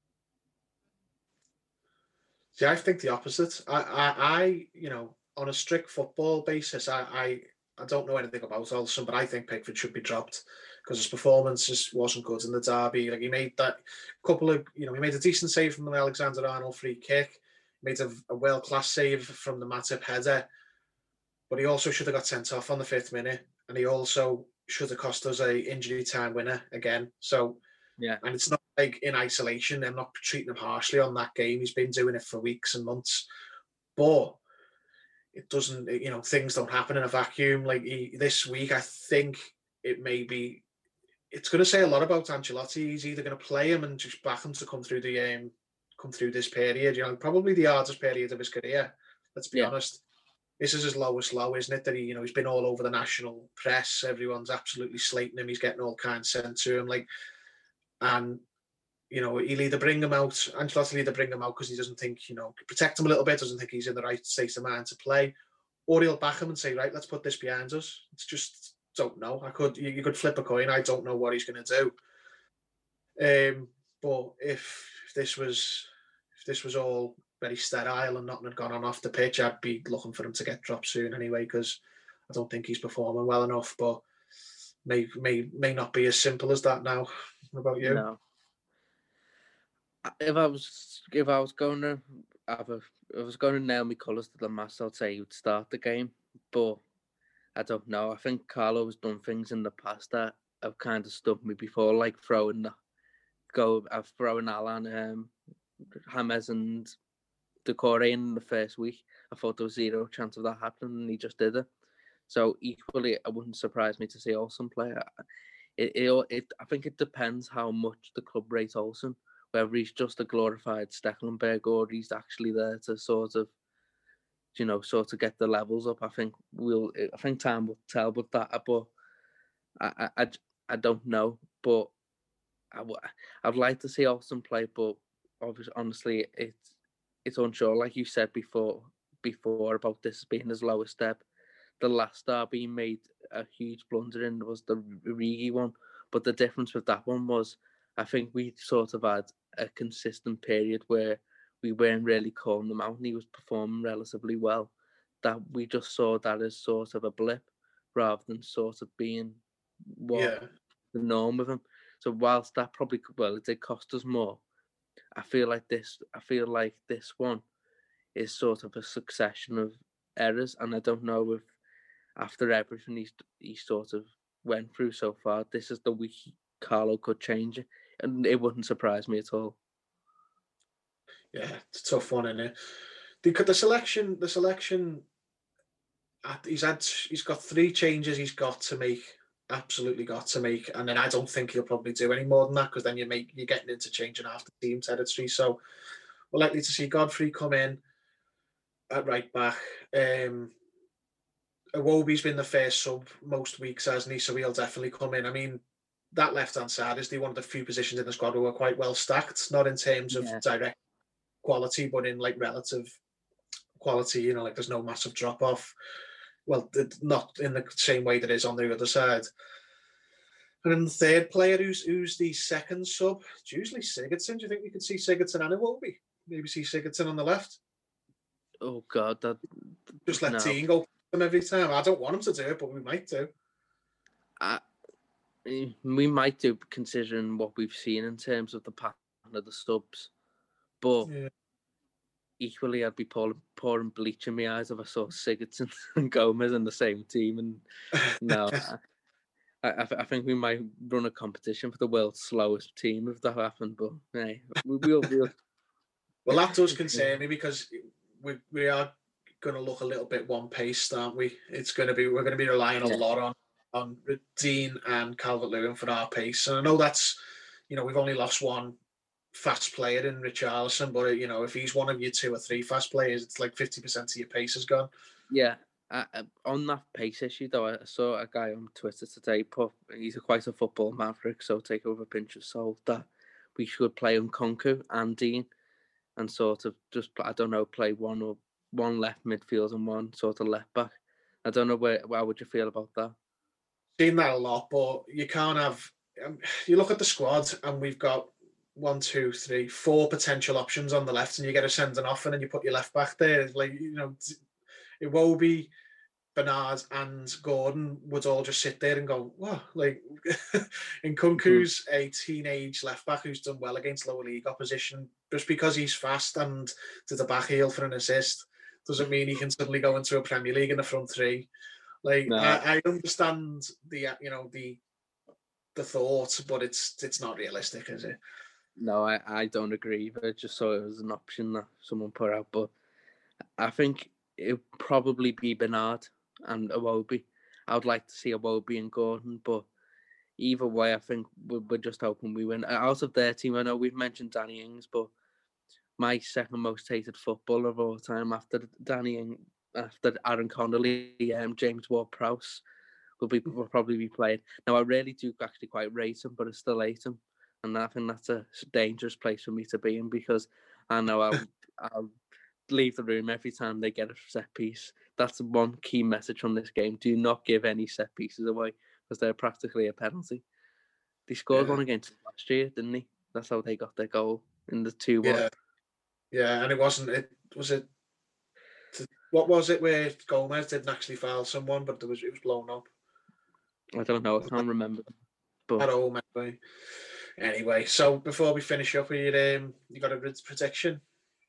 See, I think the opposite. I on a strict football basis, I don't know anything about Olsen, but I think Pickford should be dropped because his performance just wasn't good in the derby. Like, he made that couple of, he made a decent save from an Alexander-Arnold free kick, made a world-class save from the Matip header, but he also should have got sent off on the 5th minute, and he also should have cost us a injury time winner again. So, yeah, and it's not like in isolation. I'm not treating him harshly on that game. He's been doing it for weeks and months, but it doesn't, things don't happen in a vacuum. Like, this week, I think it may be it's going to say a lot about Ancelotti. He's either going to play him and just back him to come through this period. Probably the hardest period of his career. Let's be honest. This is his lowest low, isn't it? That he's been all over the national press. Everyone's absolutely slating him. He's getting all kinds sent to him. And he'll either bring him out. Ancelotti will either bring him out because he doesn't think, protect him a little bit, doesn't think he's in the right state of mind to play, or he'll back him and say, right, let's put this behind us. It's just don't know. You could flip a coin. I don't know what he's going to do. But if this was all very sterile and nothing had gone on off the pitch, I'd be looking for him to get dropped soon anyway, because I don't think he's performing well enough. But may not be as simple as that now. What about you? No. If I was going to nail my colours to the mast, I'd say he would start the game. But I don't know. I think Carlo has done things in the past that have kind of stumped me before, like throwing Alan, James and Decore in the first week. I thought there was zero chance of that happening, and he just did it. So equally, it wouldn't surprise me to see Olsen play. I think it depends how much the club rate Olsen, whether he's just a glorified Stecklenberg or he's actually there to sort of get the levels up. I think time will tell with that. But I don't know. But I'd like to see Olsen play, but obviously, honestly, it's unsure. Like you said before about this being his lowest step. The last derby he made a huge blunder in was the Origi one. But the difference with that one was, I think we sort of had a consistent period where we weren't really calling him out and he was performing relatively well. That we just saw that as sort of a blip rather than sort of being the norm of him. So whilst that probably, it did cost us more, I feel like this one is sort of a succession of errors, and I don't know if after everything he sort of went through so far, this is the week Carlo could change it, and it wouldn't surprise me at all. Yeah, it's a tough one, isn't it? The selection. He's got 3 changes he's got to make. Absolutely got to make, and then I don't think he'll probably do any more than that, because then you're getting into changing after team territory. So we're likely to see Godfrey come in at right back. Iwobi's been the first sub most weeks, hasn't he? So he'll definitely come in. I mean, that left-hand side is one of the few positions in the squad who are quite well stacked, not in terms of direct quality, but in relative quality. There's no massive drop-off. Well, not in the same way that is on the other side. And then the third player, who's the second sub, it's usually Sigurdsson. Do you think we could see Sigurdsson and Iwobi? Maybe see Sigurdsson on the left? Oh, God. Just let Team go him every time. I don't want him to do it, but we might do. We might do, considering what we've seen in terms of the pattern of the subs. But equally, I'd be pouring bleach in my eyes if I saw Sigurdsson and Gomez in the same team. And no, I think we might run a competition for the world's slowest team if that happened. But hey, we'll. Well, that does concern me, because we are going to look a little bit one-paced, aren't we? We're going to be relying a lot on Dean and Calvert-Lewin for our pace. And I know that's, we've only lost one fast player in Richarlison, but if he's one of your 2 or 3 fast players, it's like 50% of your pace is gone. Yeah, on that pace issue though, I saw a guy on Twitter today he's quite a football maverick, so take over a pinch of salt, that we should play Nkunku and Dean and sort of just, I don't know, play one left midfield and one sort of left back. I don't know how would you feel about that? Seen that a lot, but you can't have. You look at the squad, and we've got 1, 2, 3, 4 potential options on the left, and you get a sending off, and then you put your left back there. It's like, Iwobi, Bernard, and Gordon would all just sit there and go, "Wow!" Nkunku's a teenage left back who's done well against lower league opposition. Just because he's fast and to the back heel for an assist doesn't mean he can suddenly go into a Premier League in the front 3. No. I understand the thought, but it's not realistic, is it? No, I don't agree. I just saw it as an option that someone put out, but I think it'd probably be Bernard and Iwobi. I would like to see Iwobi and Gordon, but either way, I think we're just hoping we win. Out of their team, I know we've mentioned Danny Ings, but my second most hated footballer of all time after Danny Ings, after Aaron Connolly, James Ward-Prowse will probably be playing. Now, I really do actually quite rate him, but I still hate him. And I think that's a dangerous place for me to be in, because I know I'll leave the room every time they get a set piece. That's one key message from this game. Do not give any set pieces away, because they're practically a penalty. They scored one against last year, didn't they? That's how they got their goal in the 2-1. Yeah, and it wasn't. What was it where Gomez didn't actually foul someone, but it was blown up? I don't know. I can't remember. But at home anyway. So before we finish up, you got a prediction?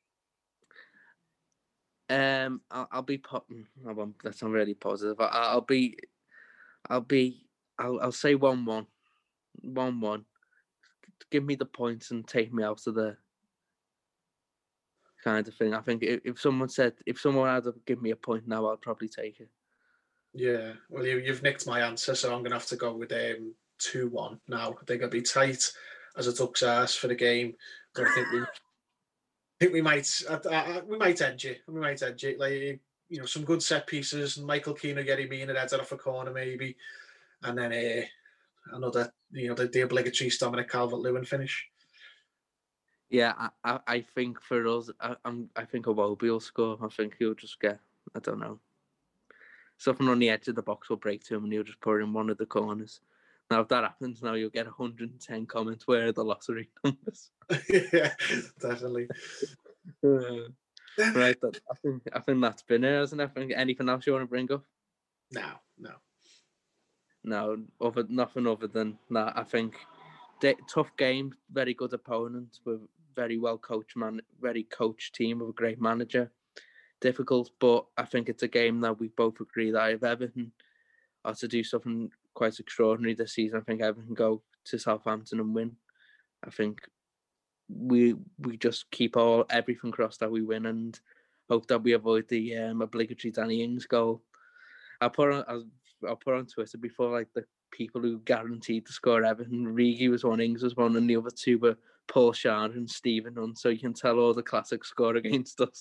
I'll be that's not really positive. I'll say 1-1. 1-1. Give me the points and take me out of the kind of thing. I think if someone had to give me a point now, I'd probably take it. Yeah, well, you've nicked my answer, so I'm going to have to go with 2-1 now. I think I'll be tight as a duck's arse for the game. But I think we might edge it. We might edge it. Like, some good set pieces, and Michael Keane will get him in and heads it off a corner maybe, and then another, the obligatory Dominic Calvert-Lewin finish. Yeah, I think for us, I think Iwobi will score. I think he'll just get, I don't know, something on the edge of the box will break to him and he'll just put in one of the corners. Now, if that happens, now you'll get 110 comments. Where are the lottery numbers? Yeah, definitely. Right, I think that's been it, hasn't it? Anything else you want to bring up? No, nothing other than that. I think tough game, very good opponent with very well coached very coached team with a great manager. Difficult, but I think it's a game that we both agree that if Everton are to do something quite extraordinary this season, I think Everton can go to Southampton and win. I think we just keep everything crossed that we win and hope that we avoid the obligatory Danny Ings goal. I'll put on Twitter before, like, the people who guaranteed to score Everton. Rigi was one, Ings was one, and the other two were Paul Schär and Stephen Hunt. So you can tell all the classics score against us.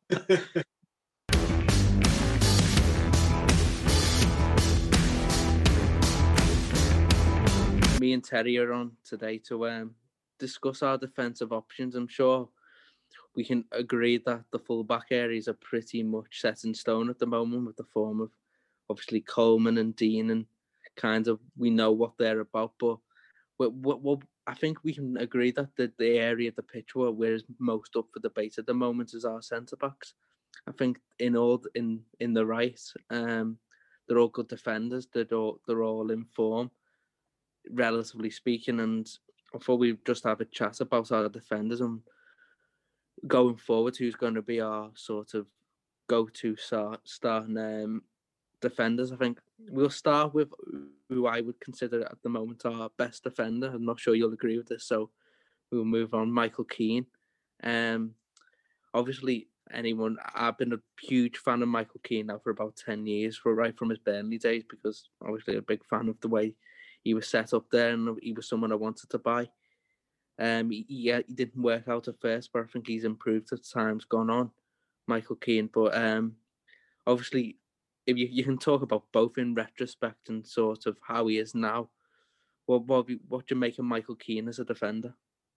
Me and Terry are on today to discuss our defensive options. I'm sure we can agree that the full-back areas are pretty much set in stone at the moment, with the form of obviously Coleman and Dean, and kind of we know what they're about. But I think we can agree that the area of the pitch where we're most up for debate at the moment is our centre-backs. I think in the right, they're all good defenders. They're all in form, relatively speaking, and I thought we'd just have a chat about our defenders and going forward, who's going to be our sort of go-to starting defenders. I think we'll start with who I would consider at the moment our best defender. I'm not sure you'll agree with this, so we'll move on. Michael Keane. Obviously, I've been a huge fan of Michael Keane now for about 10 years, right from his Burnley days, because obviously a big fan of the way he was set up there, and he was someone I wanted to buy. He didn't work out at first, but I think he's improved as time's gone on, Michael Keane. But obviously, if you can talk about both in retrospect and sort of how he is now, what do you make of Michael Keane as a defender?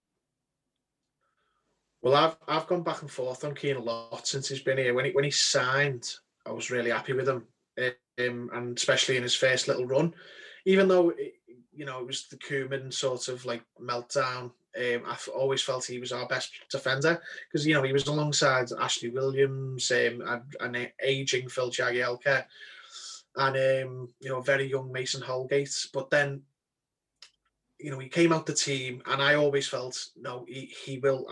Well, I've gone back and forth on Keane a lot since he's been here. When he signed, I was really happy with him, and especially in his first little run, even though it was the Koeman sort of like meltdown. I've always felt he was our best defender because he was alongside Ashley Williams, an aging Phil Jagielka, and a very young Mason Holgate. But then he came out the team, and I always felt he will.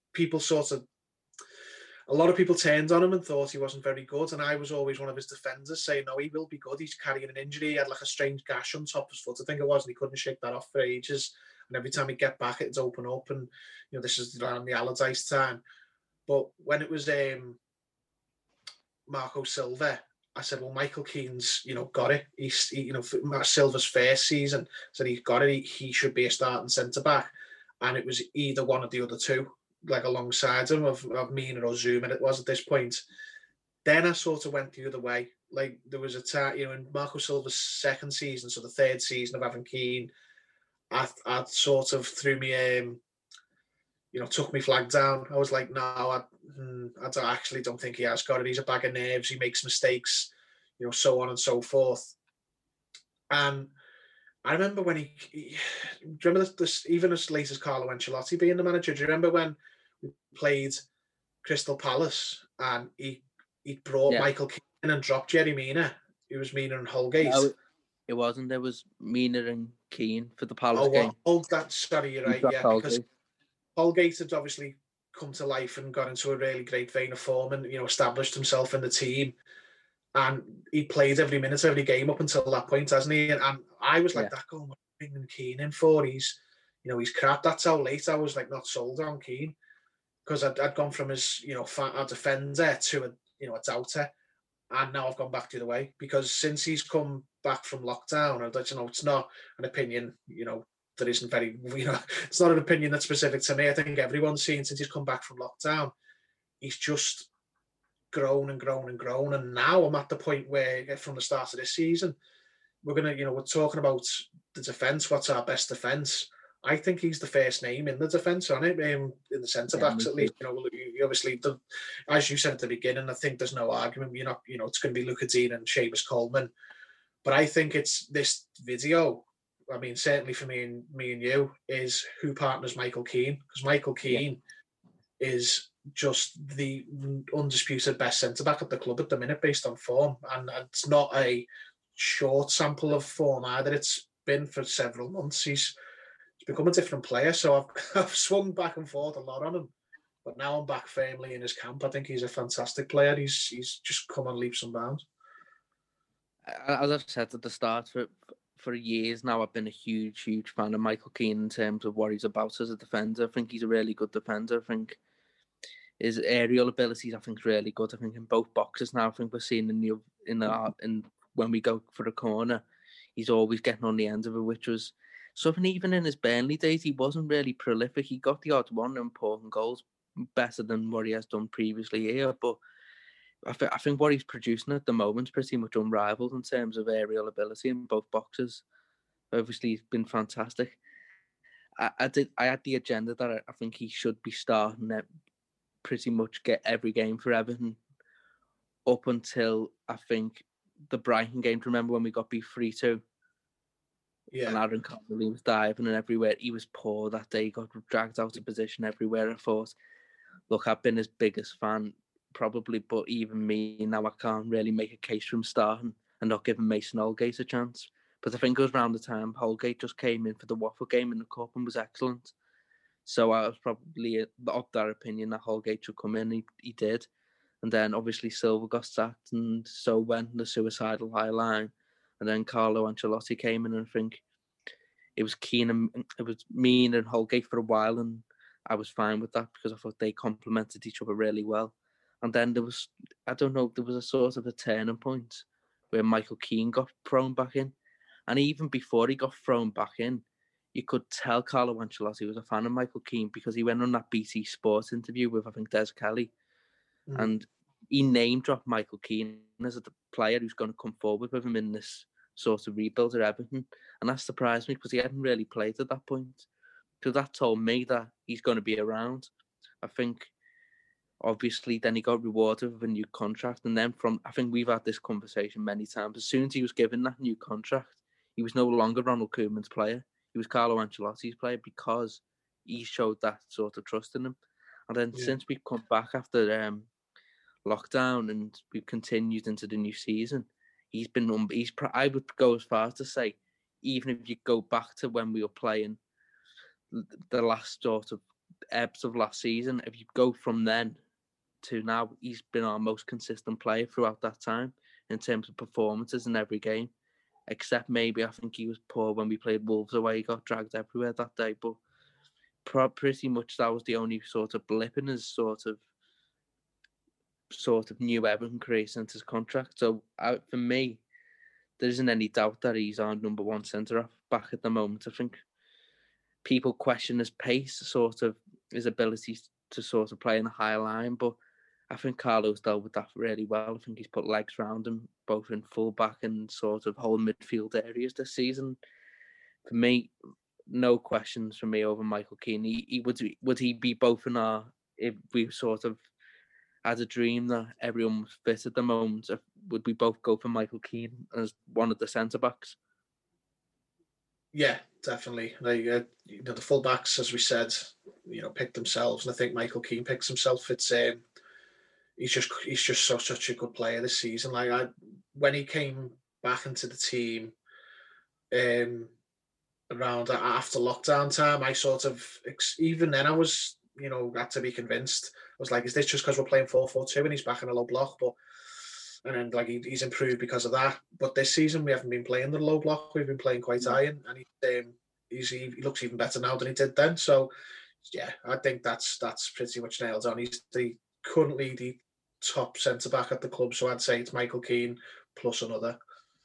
A lot of people turned on him and thought he wasn't very good, and I was always one of his defenders saying, no, he will be good. He's carrying an injury. He had like a strange gash on top of his foot, I think it was, and he couldn't shake that off for ages. And every time he'd get back, it'd open up, and this is around the Allardyce time. But when it was Marco Silva, I said, well, Michael Keane's, got it. Matt Silva's first season, said he's got it. He should be a starting centre back, and it was either one of the other two, like alongside him of Mina or Zouma. It was at this point. Then I sort of went the other way. Like there was a time, in Marco Silva's second season, so the third season of having Keane, I sort of threw me took me flag down. I was like, no, I actually don't think he has got it. He's a bag of nerves. He makes mistakes, so on and so forth. And I remember when he remember this, even as late as Carlo Ancelotti being the manager. Do you remember when we played Crystal Palace and he brought Michael Keane in and dropped Yerry Mina? It was Mina and Holgate. No, it wasn't. There was Mina and Keane for the Palace game. Sorry, you're right. Yeah, because Holgate had obviously come to life and got into a really great vein of form and, established himself in the team. And he played every minute, every game up until that point, hasn't he? And I was like, that goal, what are you bringing Keane in for? He's crap. That's how late I was like not sold on Keane. Because I'd gone from his, a defender to a doubter. And now I've gone back the other way. Because since he's come back from lockdown, it's not an opinion, that isn't very, it's not an opinion that's specific to me. I think everyone's seen since he's come back from lockdown, he's just grown and grown and grown. And now I'm at the point where from the start of this season, we're talking about the defence, what's our best defence. I think he's the first name in the defence, on it, in the centre-backs at least. Obviously, as you said at the beginning, I think there's no argument. It's going to be Lucas Digne and Seamus Coleman. But I think it's this video, I mean, certainly for me and you, is who partners Michael Keane. Because Michael Keane is just the undisputed best centre-back at the club at the minute based on form. And it's not a short sample of form either. It's been for several months. He's become a different player. So I've swung back and forth a lot on him. But now I'm back firmly in his camp. I think he's a fantastic player. He's just come on leaps and bounds. As I've said at the start, for years now, I've been a huge fan of Michael Keane in terms of what he's about as a defender. I think he's a really good defender. I think his aerial abilities, I think, is really good. I think in both boxes now, I think we're seeing in when we go for a corner, he's always getting on the end of it, which was something even in his Burnley days, he wasn't really prolific. He got the odd one important goals, better than what he has done previously here, but I think what he's producing at the moment is pretty much unrivaled in terms of aerial ability in both boxes. Obviously, he's been fantastic. I had the agenda that I think he should be starting at pretty much get every game for Everton up until I think the Brighton game. Remember when we got beat 3-2? Yeah. And Aaron Connolly was diving and everywhere. He was poor that day. He got dragged out of position everywhere. I thought, look, I've been his biggest fan probably, but even me now, I can't really make a case for him starting and not giving Mason Holgate a chance. But I think it was around the time Holgate just came in for the Watford game in the Cup and was excellent. So I was probably of that opinion that Holgate should come in. He did. And then obviously Silva got sacked, and so went the suicidal high line. And then Carlo Ancelotti came in, and I think it was Keane and Holgate for a while, and I was fine with that because I thought they complemented each other really well. And then there was a sort of a turning point where Michael Keane got thrown back in. And even before he got thrown back in, you could tell Carlo Ancelotti was a fan of Michael Keane because he went on that BT Sports interview with, I think, Des Kelly. And he name-dropped Michael Keane as a player who's going to come forward with him in this sort of rebuild at Everton. And that surprised me because he hadn't really played at that point. So that told me that he's going to be around. I think, obviously, then he got rewarded with a new contract. And then I think we've had this conversation many times. As soon as he was given that new contract, he was no longer Ronald Koeman's player. He was Carlo Ancelotti's player because he showed that sort of trust in him. And then since we've come back after lockdown and we've continued into the new season, I would go as far as to say, even if you go back to when we were playing the last sort of ebbs of last season, if you go from then to now, he's been our most consistent player throughout that time in terms of performances in every game. Except maybe I think he was poor when we played Wolves away. He got dragged everywhere that day. But pretty much that was the only sort of blip in his sort of sort of new Everton career since his contract. So for me, there isn't any doubt that he's our number one centre back at the moment. I think people question his pace, sort of his ability to sort of play in a high line, but I think Carlo's dealt with that really well. I think he's put legs around him, both in full back and sort of whole midfield areas this season. For me, no questions for me over Michael Keane. Would he be both in our, if we sort of had a dream that everyone was fit at the moment, would we both go for Michael Keane as one of the centre backs? Yeah, definitely. Like, the full backs, as we said, picked themselves, and I think Michael Keane picks himself. It's he's just such a good player this season. Like when he came back into the team, around after lockdown time, I sort of, even then I was, had to be convinced. I was like, is this just because we're playing 4-4-2 and he's back in a low block? And then like he's improved because of that. But this season we haven't been playing the low block. We've been playing quite high, and he looks even better now than he did then. So yeah, I think that's pretty much nailed on. He's currently the top centre back at the club. So I'd say it's Michael Keane plus another.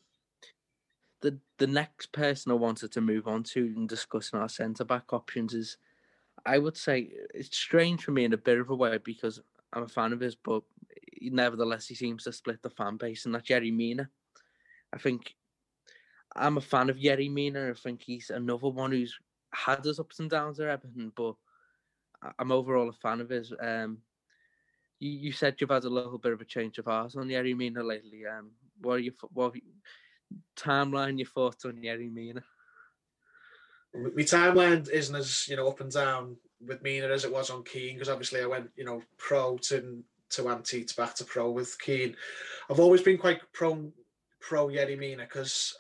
The next person I wanted to move on to in discussing our centre back options is, I would say it's strange for me in a bit of a way because I'm a fan of his, but nevertheless he seems to split the fan base, and that's Yerry Mina. I think I'm a fan of Yerry Mina. I think he's another one who's had his ups and downs at Everton, but I'm overall a fan of his. You said you've had a little bit of a change of heart on Yerry Mina lately. What timeline, your thoughts on Yerry Mina? My timeline isn't as up and down with Mina as it was on Keane, because obviously I went pro to anti to back to pro with Keane. I've always been quite pro Yerry Mina because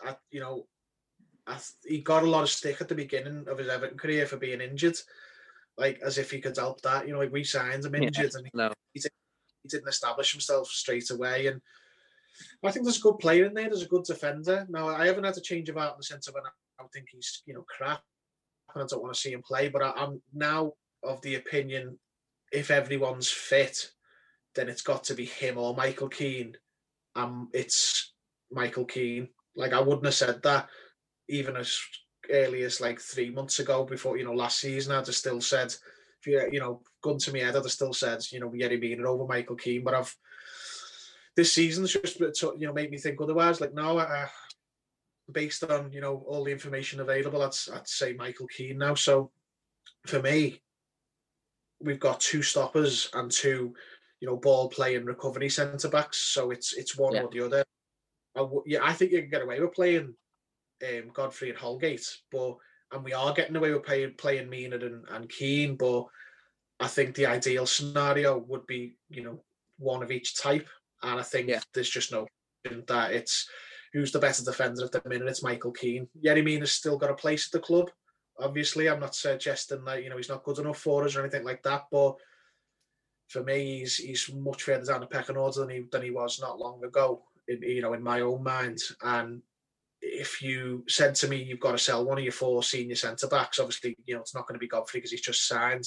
he got a lot of stick at the beginning of his Everton career for being injured, like as if he could help that. Like we signed him injured, and he didn't establish himself straight away. And I think there's a good player in there. There's a good defender. Now, I haven't had a change of heart in the sense of when I think he's crap and I don't want to see him play. But I'm now of the opinion, if everyone's fit, then it's got to be him or Michael Keane. It's Michael Keane. Like I wouldn't have said that even as early as like 3 months ago, before last season. I'd have still said, gun to my head, I'd have still said Yerry Mina over Michael Keane. But this season's just made me think otherwise. Like no, based on all the information available, I'd say Michael Keane now. So for me, we've got two stoppers and two ball playing recovery centre backs. So it's one or the other. I think you can get away with playing Godfrey and Holgate, and we are getting away with playing Mina and Keane. But I think the ideal scenario would be one of each type. And I think there's just no that it's who's the better defender at the minute. It's Michael Keane. Yerry Mina's still got a place at the club. Obviously, I'm not suggesting that he's not good enough for us or anything like that. But for me, he's much further down the pecking order than he was not long ago. In my own mind. And if you said to me you've got to sell one of your four senior centre backs, obviously it's not going to be Godfrey because he's just signed.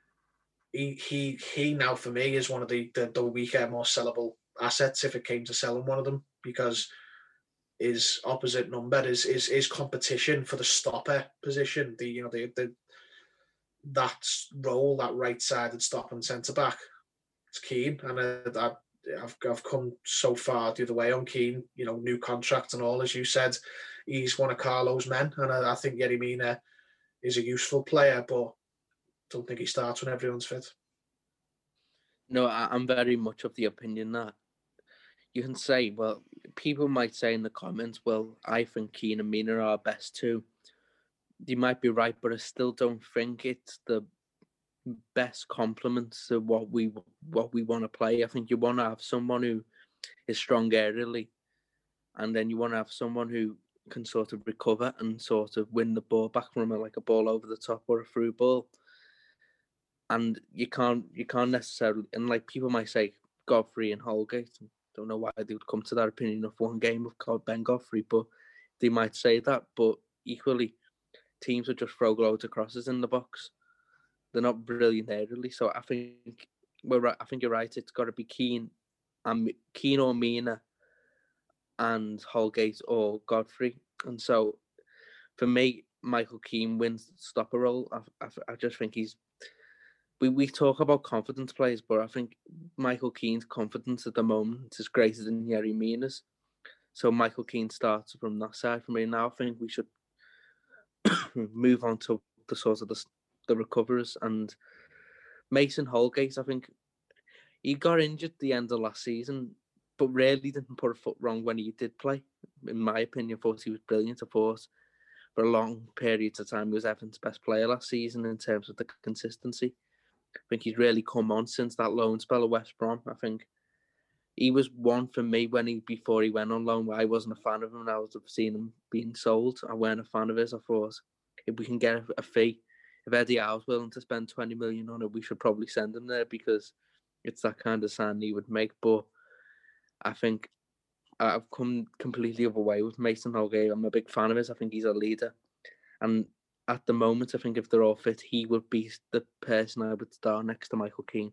He now for me is one of the weaker, more sellable assets if it came to selling one of them, because his opposite number is competition for the stopper position, that role, that right-sided stopping centre back. It's Keane, and I've come so far the other way on Keane. New contract and all, as you said, he's one of Carlo's men, and I think Yerry Mina is a useful player, but don't think he starts when everyone's fit. No, I'm very much of the opinion that you can say, well, people might say in the comments, well, I think Keane and Mina are our best two. You might be right, but I still don't think it's the best complement to what we want to play. I think you want to have someone who is strong aerially, and then you want to have someone who can sort of recover and sort of win the ball back from it, like a ball over the top or a through ball. And you can't necessarily, and like people might say Godfrey and Holgate. I don't know why they would come to that opinion of one game of Ben Godfrey, but they might say that. But equally, teams would just throw loads of crosses in the box. They're not brilliant aerially, so I think we're right. I think you're right. It's got to be Keane Keane or Mina, and Holgate or Godfrey. And so, for me, Michael Keane wins the stopper role. I just think he's. We talk about confidence players, but I think Michael Keane's confidence at the moment is greater than Yerry Mina's. So Michael Keane starts from that side for me. Now I think we should move on to the sort of the recoverers. And Mason Holgate, I think he got injured at the end of last season, but really didn't put a foot wrong when he did play. In my opinion, I thought he was brilliant. I thought for a long period of time he was Everton's best player last season in terms of the consistency. I think he's really come on since that loan spell at West Brom. I think he was one for me before he went on loan. I wasn't a fan of him, and I was seeing him being sold. I weren't a fan of his. I thought if we can get a fee, if Eddie Howe's willing to spend 20 million on it, we should probably send him there because it's that kind of sign he would make. But I think I've come completely other way with Mason Holgate. I'm a big fan of his. I think he's a leader, and at the moment, I think if they're all fit, he would be the person I would start next to Michael Keane.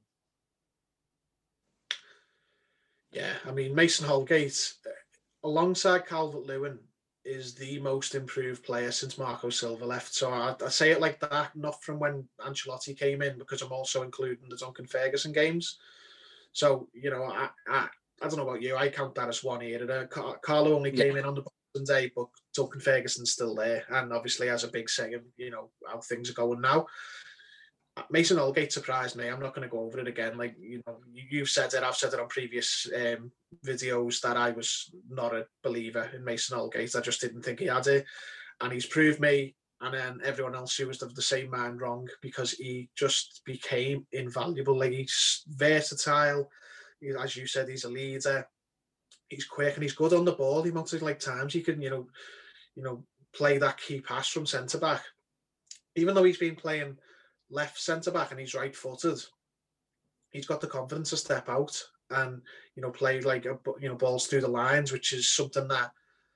Yeah, I mean, Mason Holgate, alongside Calvert-Lewin, is the most improved player since Marco Silva left. So I say it like that, not from when Ancelotti came in, because I'm also including the Duncan Ferguson games. So, I don't know about you, I count that as one era. Carlo only came in on the Boxing Day, but Duncan Ferguson's still there, and obviously has a big say in, how things are going now. Mason Holgate surprised me. I'm not going to go over it again. Like, you've said it, I've said it on previous videos that I was not a believer in Mason Holgate. I just didn't think he had it. And he's proved me, and then everyone else who was of the same mind, wrong, because he just became invaluable. Like, he's versatile. As you said, he's a leader. He's quick and he's good on the ball. The amount of times he can, play that key pass from centre back. Even though he's been playing left centre back and he's right footed, he's got the confidence to step out and play balls through the lines, which is something that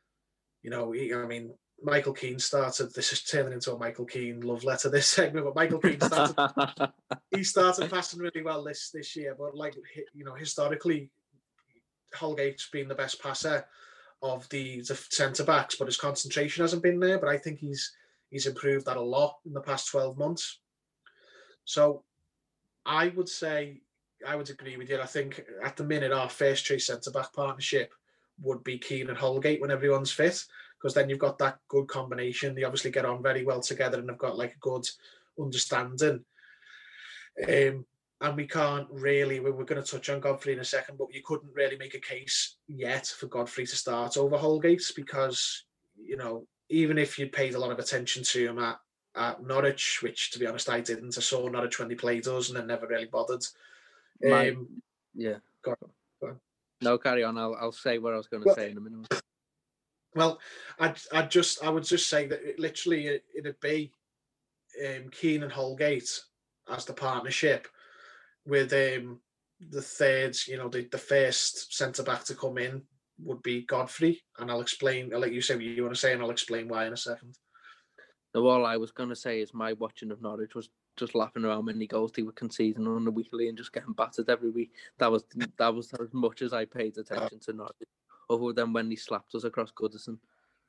Michael Keane started. This is turning into a Michael Keane love letter, this segment, but Michael Keane started. He started passing really well this year, but historically, Holgate's been the best passer of the centre backs, but his concentration hasn't been there. But I think he's improved that a lot in the past 12 months. So I would agree with you. I think at the minute our first choice centre back partnership would be Keane and Holgate when everyone's fit, because then you've got that good combination. They obviously get on very well together and have got like a good understanding. And we can't really, we're going to touch on Godfrey in a second, but you couldn't really make a case yet for Godfrey to start over Holgate because, even if you'd paid a lot of attention to him at Norwich, which to be honest I didn't. I saw Norwich when they played us and then never really bothered. Yeah. Go on. No, carry on. I'll say what I was going to say in a minute. Well, I would just say that it'd be Keane and Holgate as the partnership, with the third, the first centre back to come in would be Godfrey, and I'll let you say what you want to say, and I'll explain why in a second. No, all I was going to say is my watching of Norwich was just laughing around how many goals they were conceding on the weekly and just getting battered every week. That was as much as I paid attention to Norwich, other than when they slapped us across Goodison.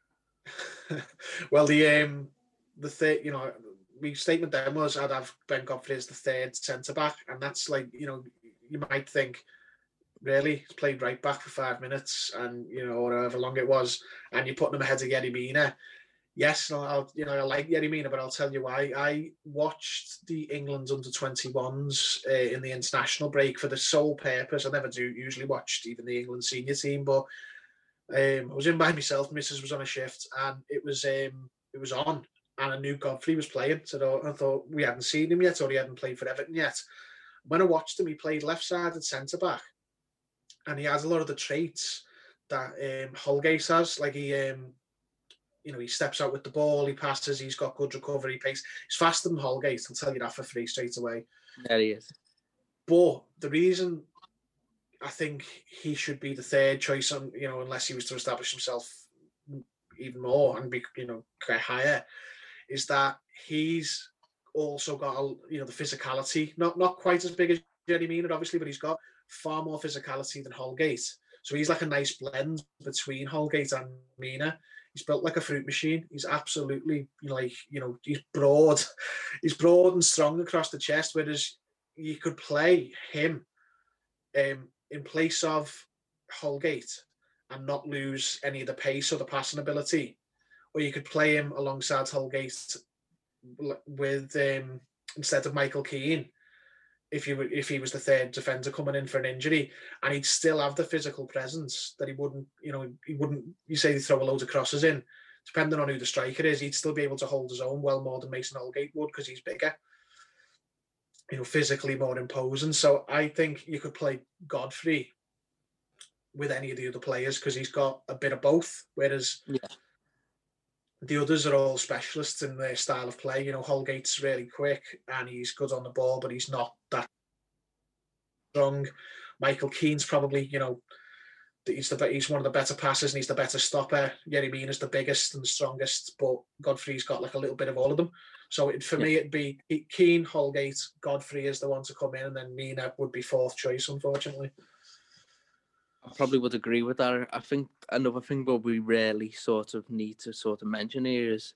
Well, the third, my statement then was I'd have Ben Godfrey as the third centre back, and that's like, you might think, really, he's played right back for 5 minutes, and or however long it was, and you're putting him ahead of Yerry Mina. Yes, I like Yerry Mina, but I'll tell you why. I watched the England under-21s in the international break for the sole purpose. I never do usually watch even the England senior team, but I was in by myself. Mrs. was on a shift, and it was on, and I knew Godfrey was playing. So I thought we hadn't seen him yet, or he hadn't played for Everton yet. When I watched him, he played left-sided centre back, and he has a lot of the traits that Holgate has. Like he steps out with the ball, he passes, he's got good recovery pace. He's faster than Holgate, I'll tell you that for free straight away. There he is. But the reason I think he should be the third choice, unless he was to establish himself even more and be, get higher, is that he's also got, the physicality, not quite as big as Yerry Mina, obviously, but he's got far more physicality than Holgate. So he's like a nice blend between Holgate and Mina. He's built like a fruit machine. He's absolutely, he's broad. He's broad and strong across the chest, whereas you could play him in place of Holgate and not lose any of the pace or the passing ability. Or you could play him alongside Holgate with instead of Michael Keane if he was the third defender coming in for an injury, and he'd still have the physical presence that he wouldn't, you say they throw a load of crosses in, depending on who the striker is, he'd still be able to hold his own well more than Mason Holgate would because he's bigger, physically more imposing. So I think you could play Godfrey with any of the other players because he's got a bit of both, whereas the others are all specialists in their style of play. Holgate's really quick and he's good on the ball, but he's not that strong. Michael Keane's probably, he's one of the better passers and he's the better stopper. Yerry Mina's the biggest and the strongest, but Godfrey's got like a little bit of all of them. So for me, it'd be Keane, Holgate, Godfrey is the one to come in, and then Mina would be fourth choice, unfortunately. I probably would agree with that. I think another thing what we really sort of need to sort of mention here is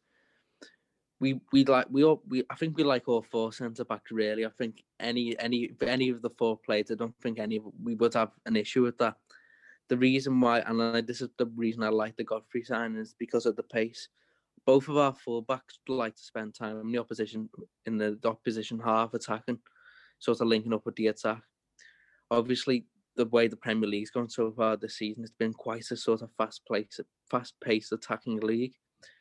I think we like all four centre backs really. I think any of the four players, I don't think we would have an issue with that. The reason why, and this is the reason I like the Godfrey sign, is because of the pace. Both of our full-backs like to spend time in the opposition half attacking, sort of linking up with the attack. Obviously, the way the Premier League's gone so far this season, it's been quite a sort of fast-paced attacking league.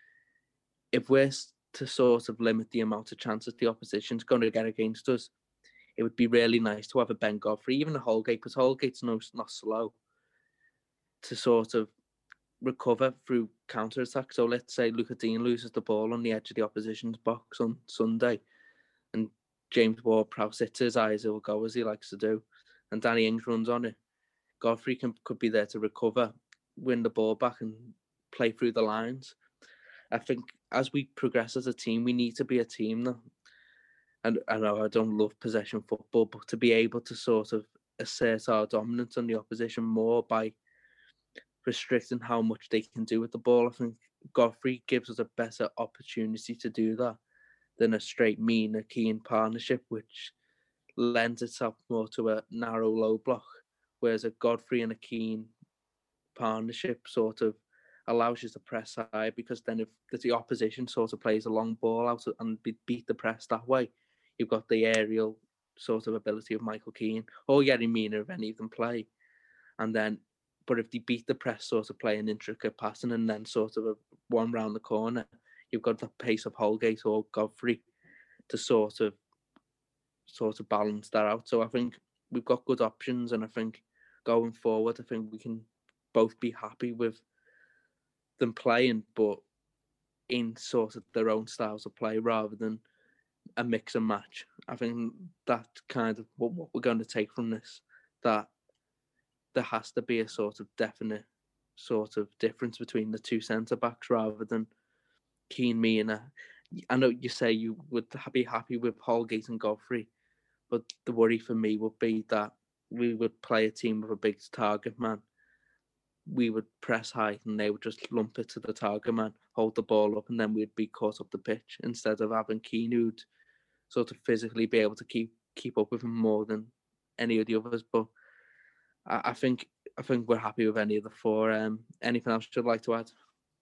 If we're to sort of limit the amount of chances the opposition's going to get against us, it would be really nice to have a Ben Godfrey, even a Holgate, because Holgate's not slow, to sort of recover through counter-attack. So let's say Lucas Digne loses the ball on the edge of the opposition's box on Sunday, and James Ward-Prowse sits his eyes, he'll go as he likes to do, and Danny Ings runs on it. Godfrey could be there to recover, win the ball back and play through the lines. I think as we progress as a team, we need to be a team now. And I know I don't love possession football, but to be able to sort of assert our dominance on the opposition more by restricting how much they can do with the ball, I think Godfrey gives us a better opportunity to do that than a straight Mina Keane partnership, which lends itself more to a narrow low block, whereas a Godfrey and a Keane partnership sort of allows you to press high, because then if the opposition sort of plays a long ball out and beat the press that way, you've got the aerial sort of ability of Michael Keane or Yerry Mina if any of them play. And then, but if they beat the press, sort of play an intricate passing and then sort of a one round the corner, you've got the pace of Holgate or Godfrey to sort of balance that out. So I think we've got good options, and I think going forward, I think we can both be happy with them playing, but in sort of their own styles of play rather than a mix and match. I think that's kind of what we're going to take from this, that there has to be a sort of definite sort of difference between the two centre-backs rather than Keane, Mina. I know you say you would be happy with Holgate and Godfrey, but the worry for me would be that we would play a team with a big target man. We would press high and they would just lump it to the target man, hold the ball up, and then we'd be caught up the pitch instead of having Keane who'd sort of physically be able to keep up with him more than any of the others. But I think we're happy with any of the four. Anything else you'd like to add?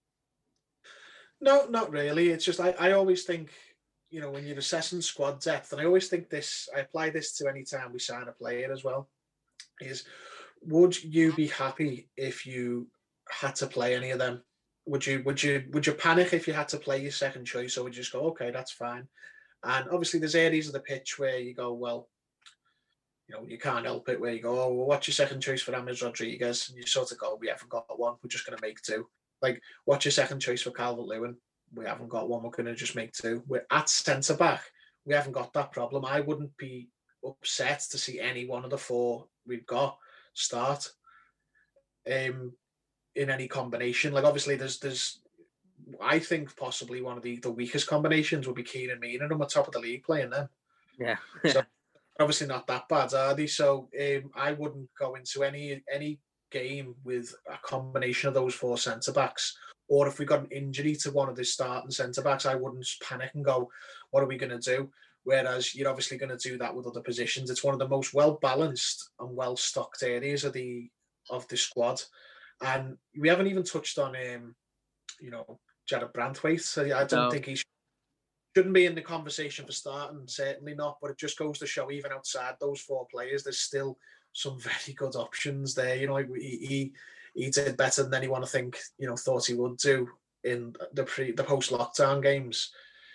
No, not really. It's just I always think, when you're assessing squad depth, and I always think this, I apply this to any time we sign a player as well, is would you be happy if you had to play any of them? Would you panic if you had to play your second choice, or would you just go, okay, that's fine? And obviously there's areas of the pitch where you go, well, you can't help it, where you go, oh, well, what's your second choice for James Rodriguez? And you sort of go, we haven't got one, we're just going to make two. Like, what's your second choice for Calvert-Lewin? We haven't got one, we're going to just make two. We're at centre-back, we haven't got that problem. I wouldn't be upset to see any one of the four we've got start in any combination. Like, obviously there's I think possibly one of the weakest combinations would be Keane and Mina on the top of the league playing them. Yeah. So obviously not that bad, are they? So I wouldn't go into any game with a combination of those four centre backs. Or if we got an injury to one of the starting centre backs, I wouldn't panic and go, "What are we going to do?" Whereas you're obviously going to do that with other positions. It's one of the most well balanced and well stocked areas of the squad, and we haven't even touched on Jarrad Branthwaite. So I don't think he shouldn't be in the conversation for starting, certainly not. But it just goes to show, even outside those four players, there's still some very good options there. He did better than anyone I think thought he would do in the post lockdown games.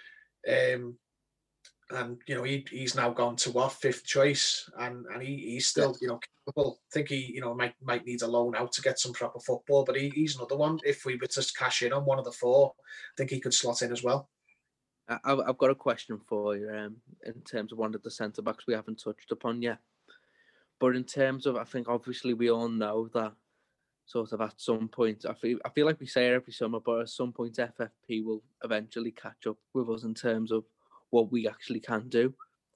And he's now gone to what, fifth choice, and he's still capable. I think he might need a loan out to get some proper football, but he's another one. If we were to cash in on one of the four, I think he could slot in as well. I've got a question for you in terms of one of the centre backs we haven't touched upon yet. But in terms of, I think obviously we all know that sort of at some point, I feel like we say it every summer, but at some point FFP will eventually catch up with us in terms of what we actually can do.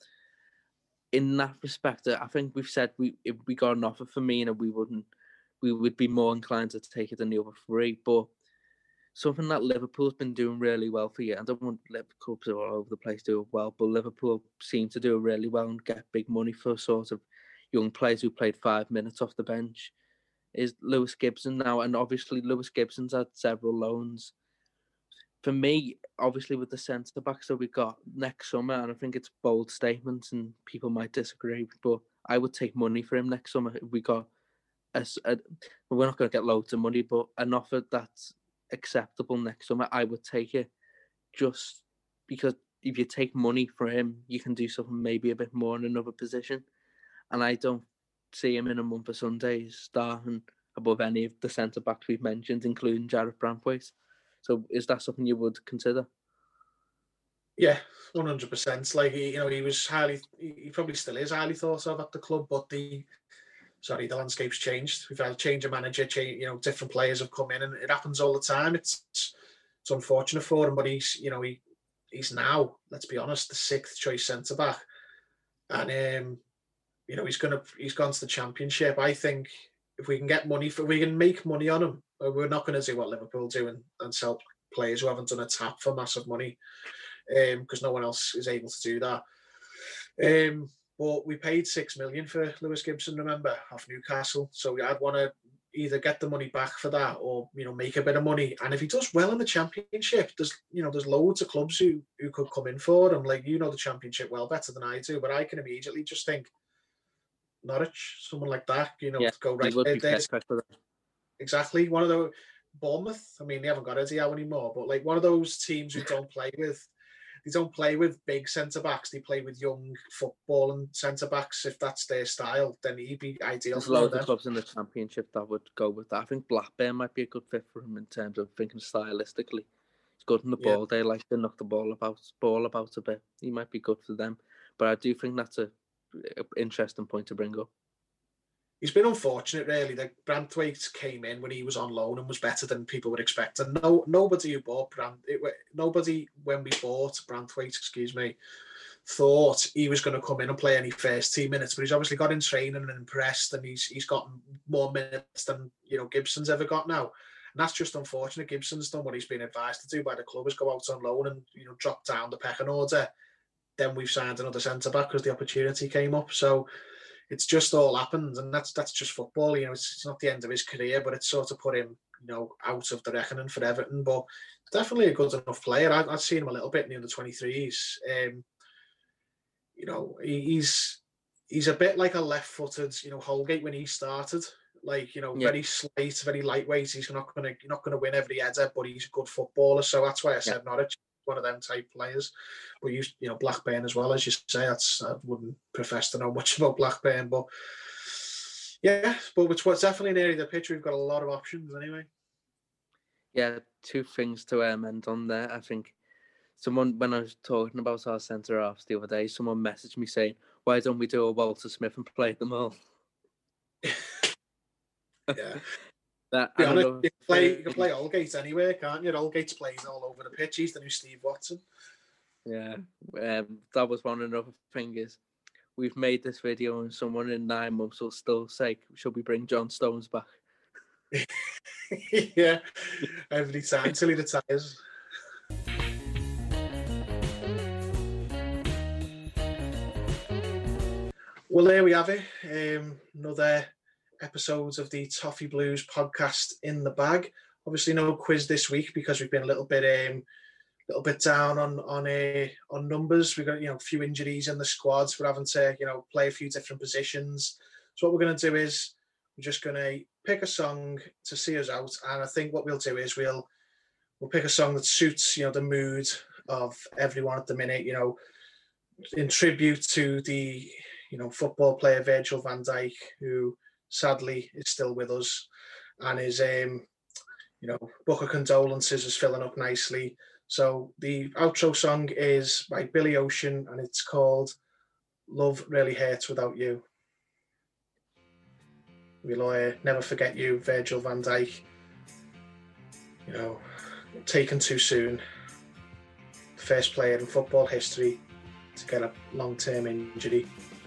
In that respect, I think we've said if we got an offer for Mina, we would be more inclined to take it than the other three. But something that Liverpool's been doing really well for you, I don't want Liverpool all over the place do well, but Liverpool seem to do really well and get big money for sort of young players who played 5 minutes off the bench, is Lewis Gibson now. And obviously Lewis Gibson's had several loans. For me, obviously with the centre-backs that we've got next summer, and I think it's bold statements and people might disagree, but I would take money for him next summer. If we got we're not going to get loads of money, but an offer that's acceptable next summer, I would take it, just because if you take money for him, you can do something maybe a bit more in another position. And I don't see him in a month of Sundays starting above any of the centre-backs we've mentioned, including Jarrad Branthwaite. So is that something you would consider? Yeah, 100%. Like, he was he probably still is highly thought of at the club, but the landscape's changed. We've had a change of manager, different players have come in, and it happens all the time. It's unfortunate for him, but he's he's now, let's be honest, the sixth choice centre back, and he's gone to the Championship. I think if we can get money we can make money on him. We're not going to do what Liverpool do and sell players who haven't done a tap for massive money, because no one else is able to do that. But we paid $6 million for Lewis Gibson, remember, off Newcastle. So I'd want to either get the money back for that or make a bit of money. And if he does well in the Championship, there's loads of clubs who could come in for him. Like, the Championship well better than I do, but I can immediately just think Norwich, someone like that, to go right there. Exactly. One of the Bournemouth. I mean, they haven't got Eddie Howe anymore, but like one of those teams who don't play with big centre backs. They play with young football and centre backs. If that's their style, then he'd be ideal. There's loads of clubs in the Championship that would go with that. I think Blackburn might be a good fit for him in terms of thinking stylistically. He's good in the ball. They like to knock the ball about a bit. He might be good for them, but I do think that's an interesting point to bring up. He's been unfortunate, really. That Branthwaite came in when he was on loan and was better than people would expect. And nobody when we bought Branthwaite, thought he was going to come in and play any first team minutes. But he's obviously got in training and impressed, and he's gotten more minutes than Gibson's ever got now. And that's just unfortunate. Gibson's done what he's been advised to do by the club, is go out on loan and drop down the pecking order. Then we've signed another centre back because the opportunity came up. So it's just all happened, and that's just football. It's not the end of his career, but it's sort of put him, out of the reckoning for Everton. But definitely a good enough player. I've seen him a little bit in the under-23s. He's a bit like a left-footed, Holgate when he started. Like, very slight, very lightweight. He's not going to win every header, but he's a good footballer. So that's why I said Norwich, one of them type players. But Blackburn as well, as you say. I wouldn't profess to know much about Blackburn, but it's definitely an area of the pitch we've got a lot of options anyway. Yeah, two things to end on there. I think when I was talking about our centre halves the other day, someone messaged me saying, "Why don't we do a Walter Smith and play them all?" Yeah. You can play Holgate anywhere, can't you? Holgate's playing all over the pitch. He's the new Steve Watson. Yeah, that was one another thing is we've made this video and someone in 9 months will still say, should we bring John Stones back? Yeah, every time till he retires. Well, there we have it. Another episode of the Toffee Blues podcast in the bag. Obviously, no quiz this week because we've been a little bit down on numbers. We've got a few injuries in the squads. We're having to play a few different positions. So what we're going to do is we're just going to pick a song to see us out, and I think what we'll do is we'll pick a song that suits the mood of everyone at the minute. In tribute to the football player Virgil van Dijk, who sadly is still with us, and his book of condolences is filling up nicely. So the outro song is by Billy Ocean, and it's called "Love Really Hurts Without You." We'll never forget you, Virgil van Dijk. Taken too soon. First player in football history to get a long-term injury.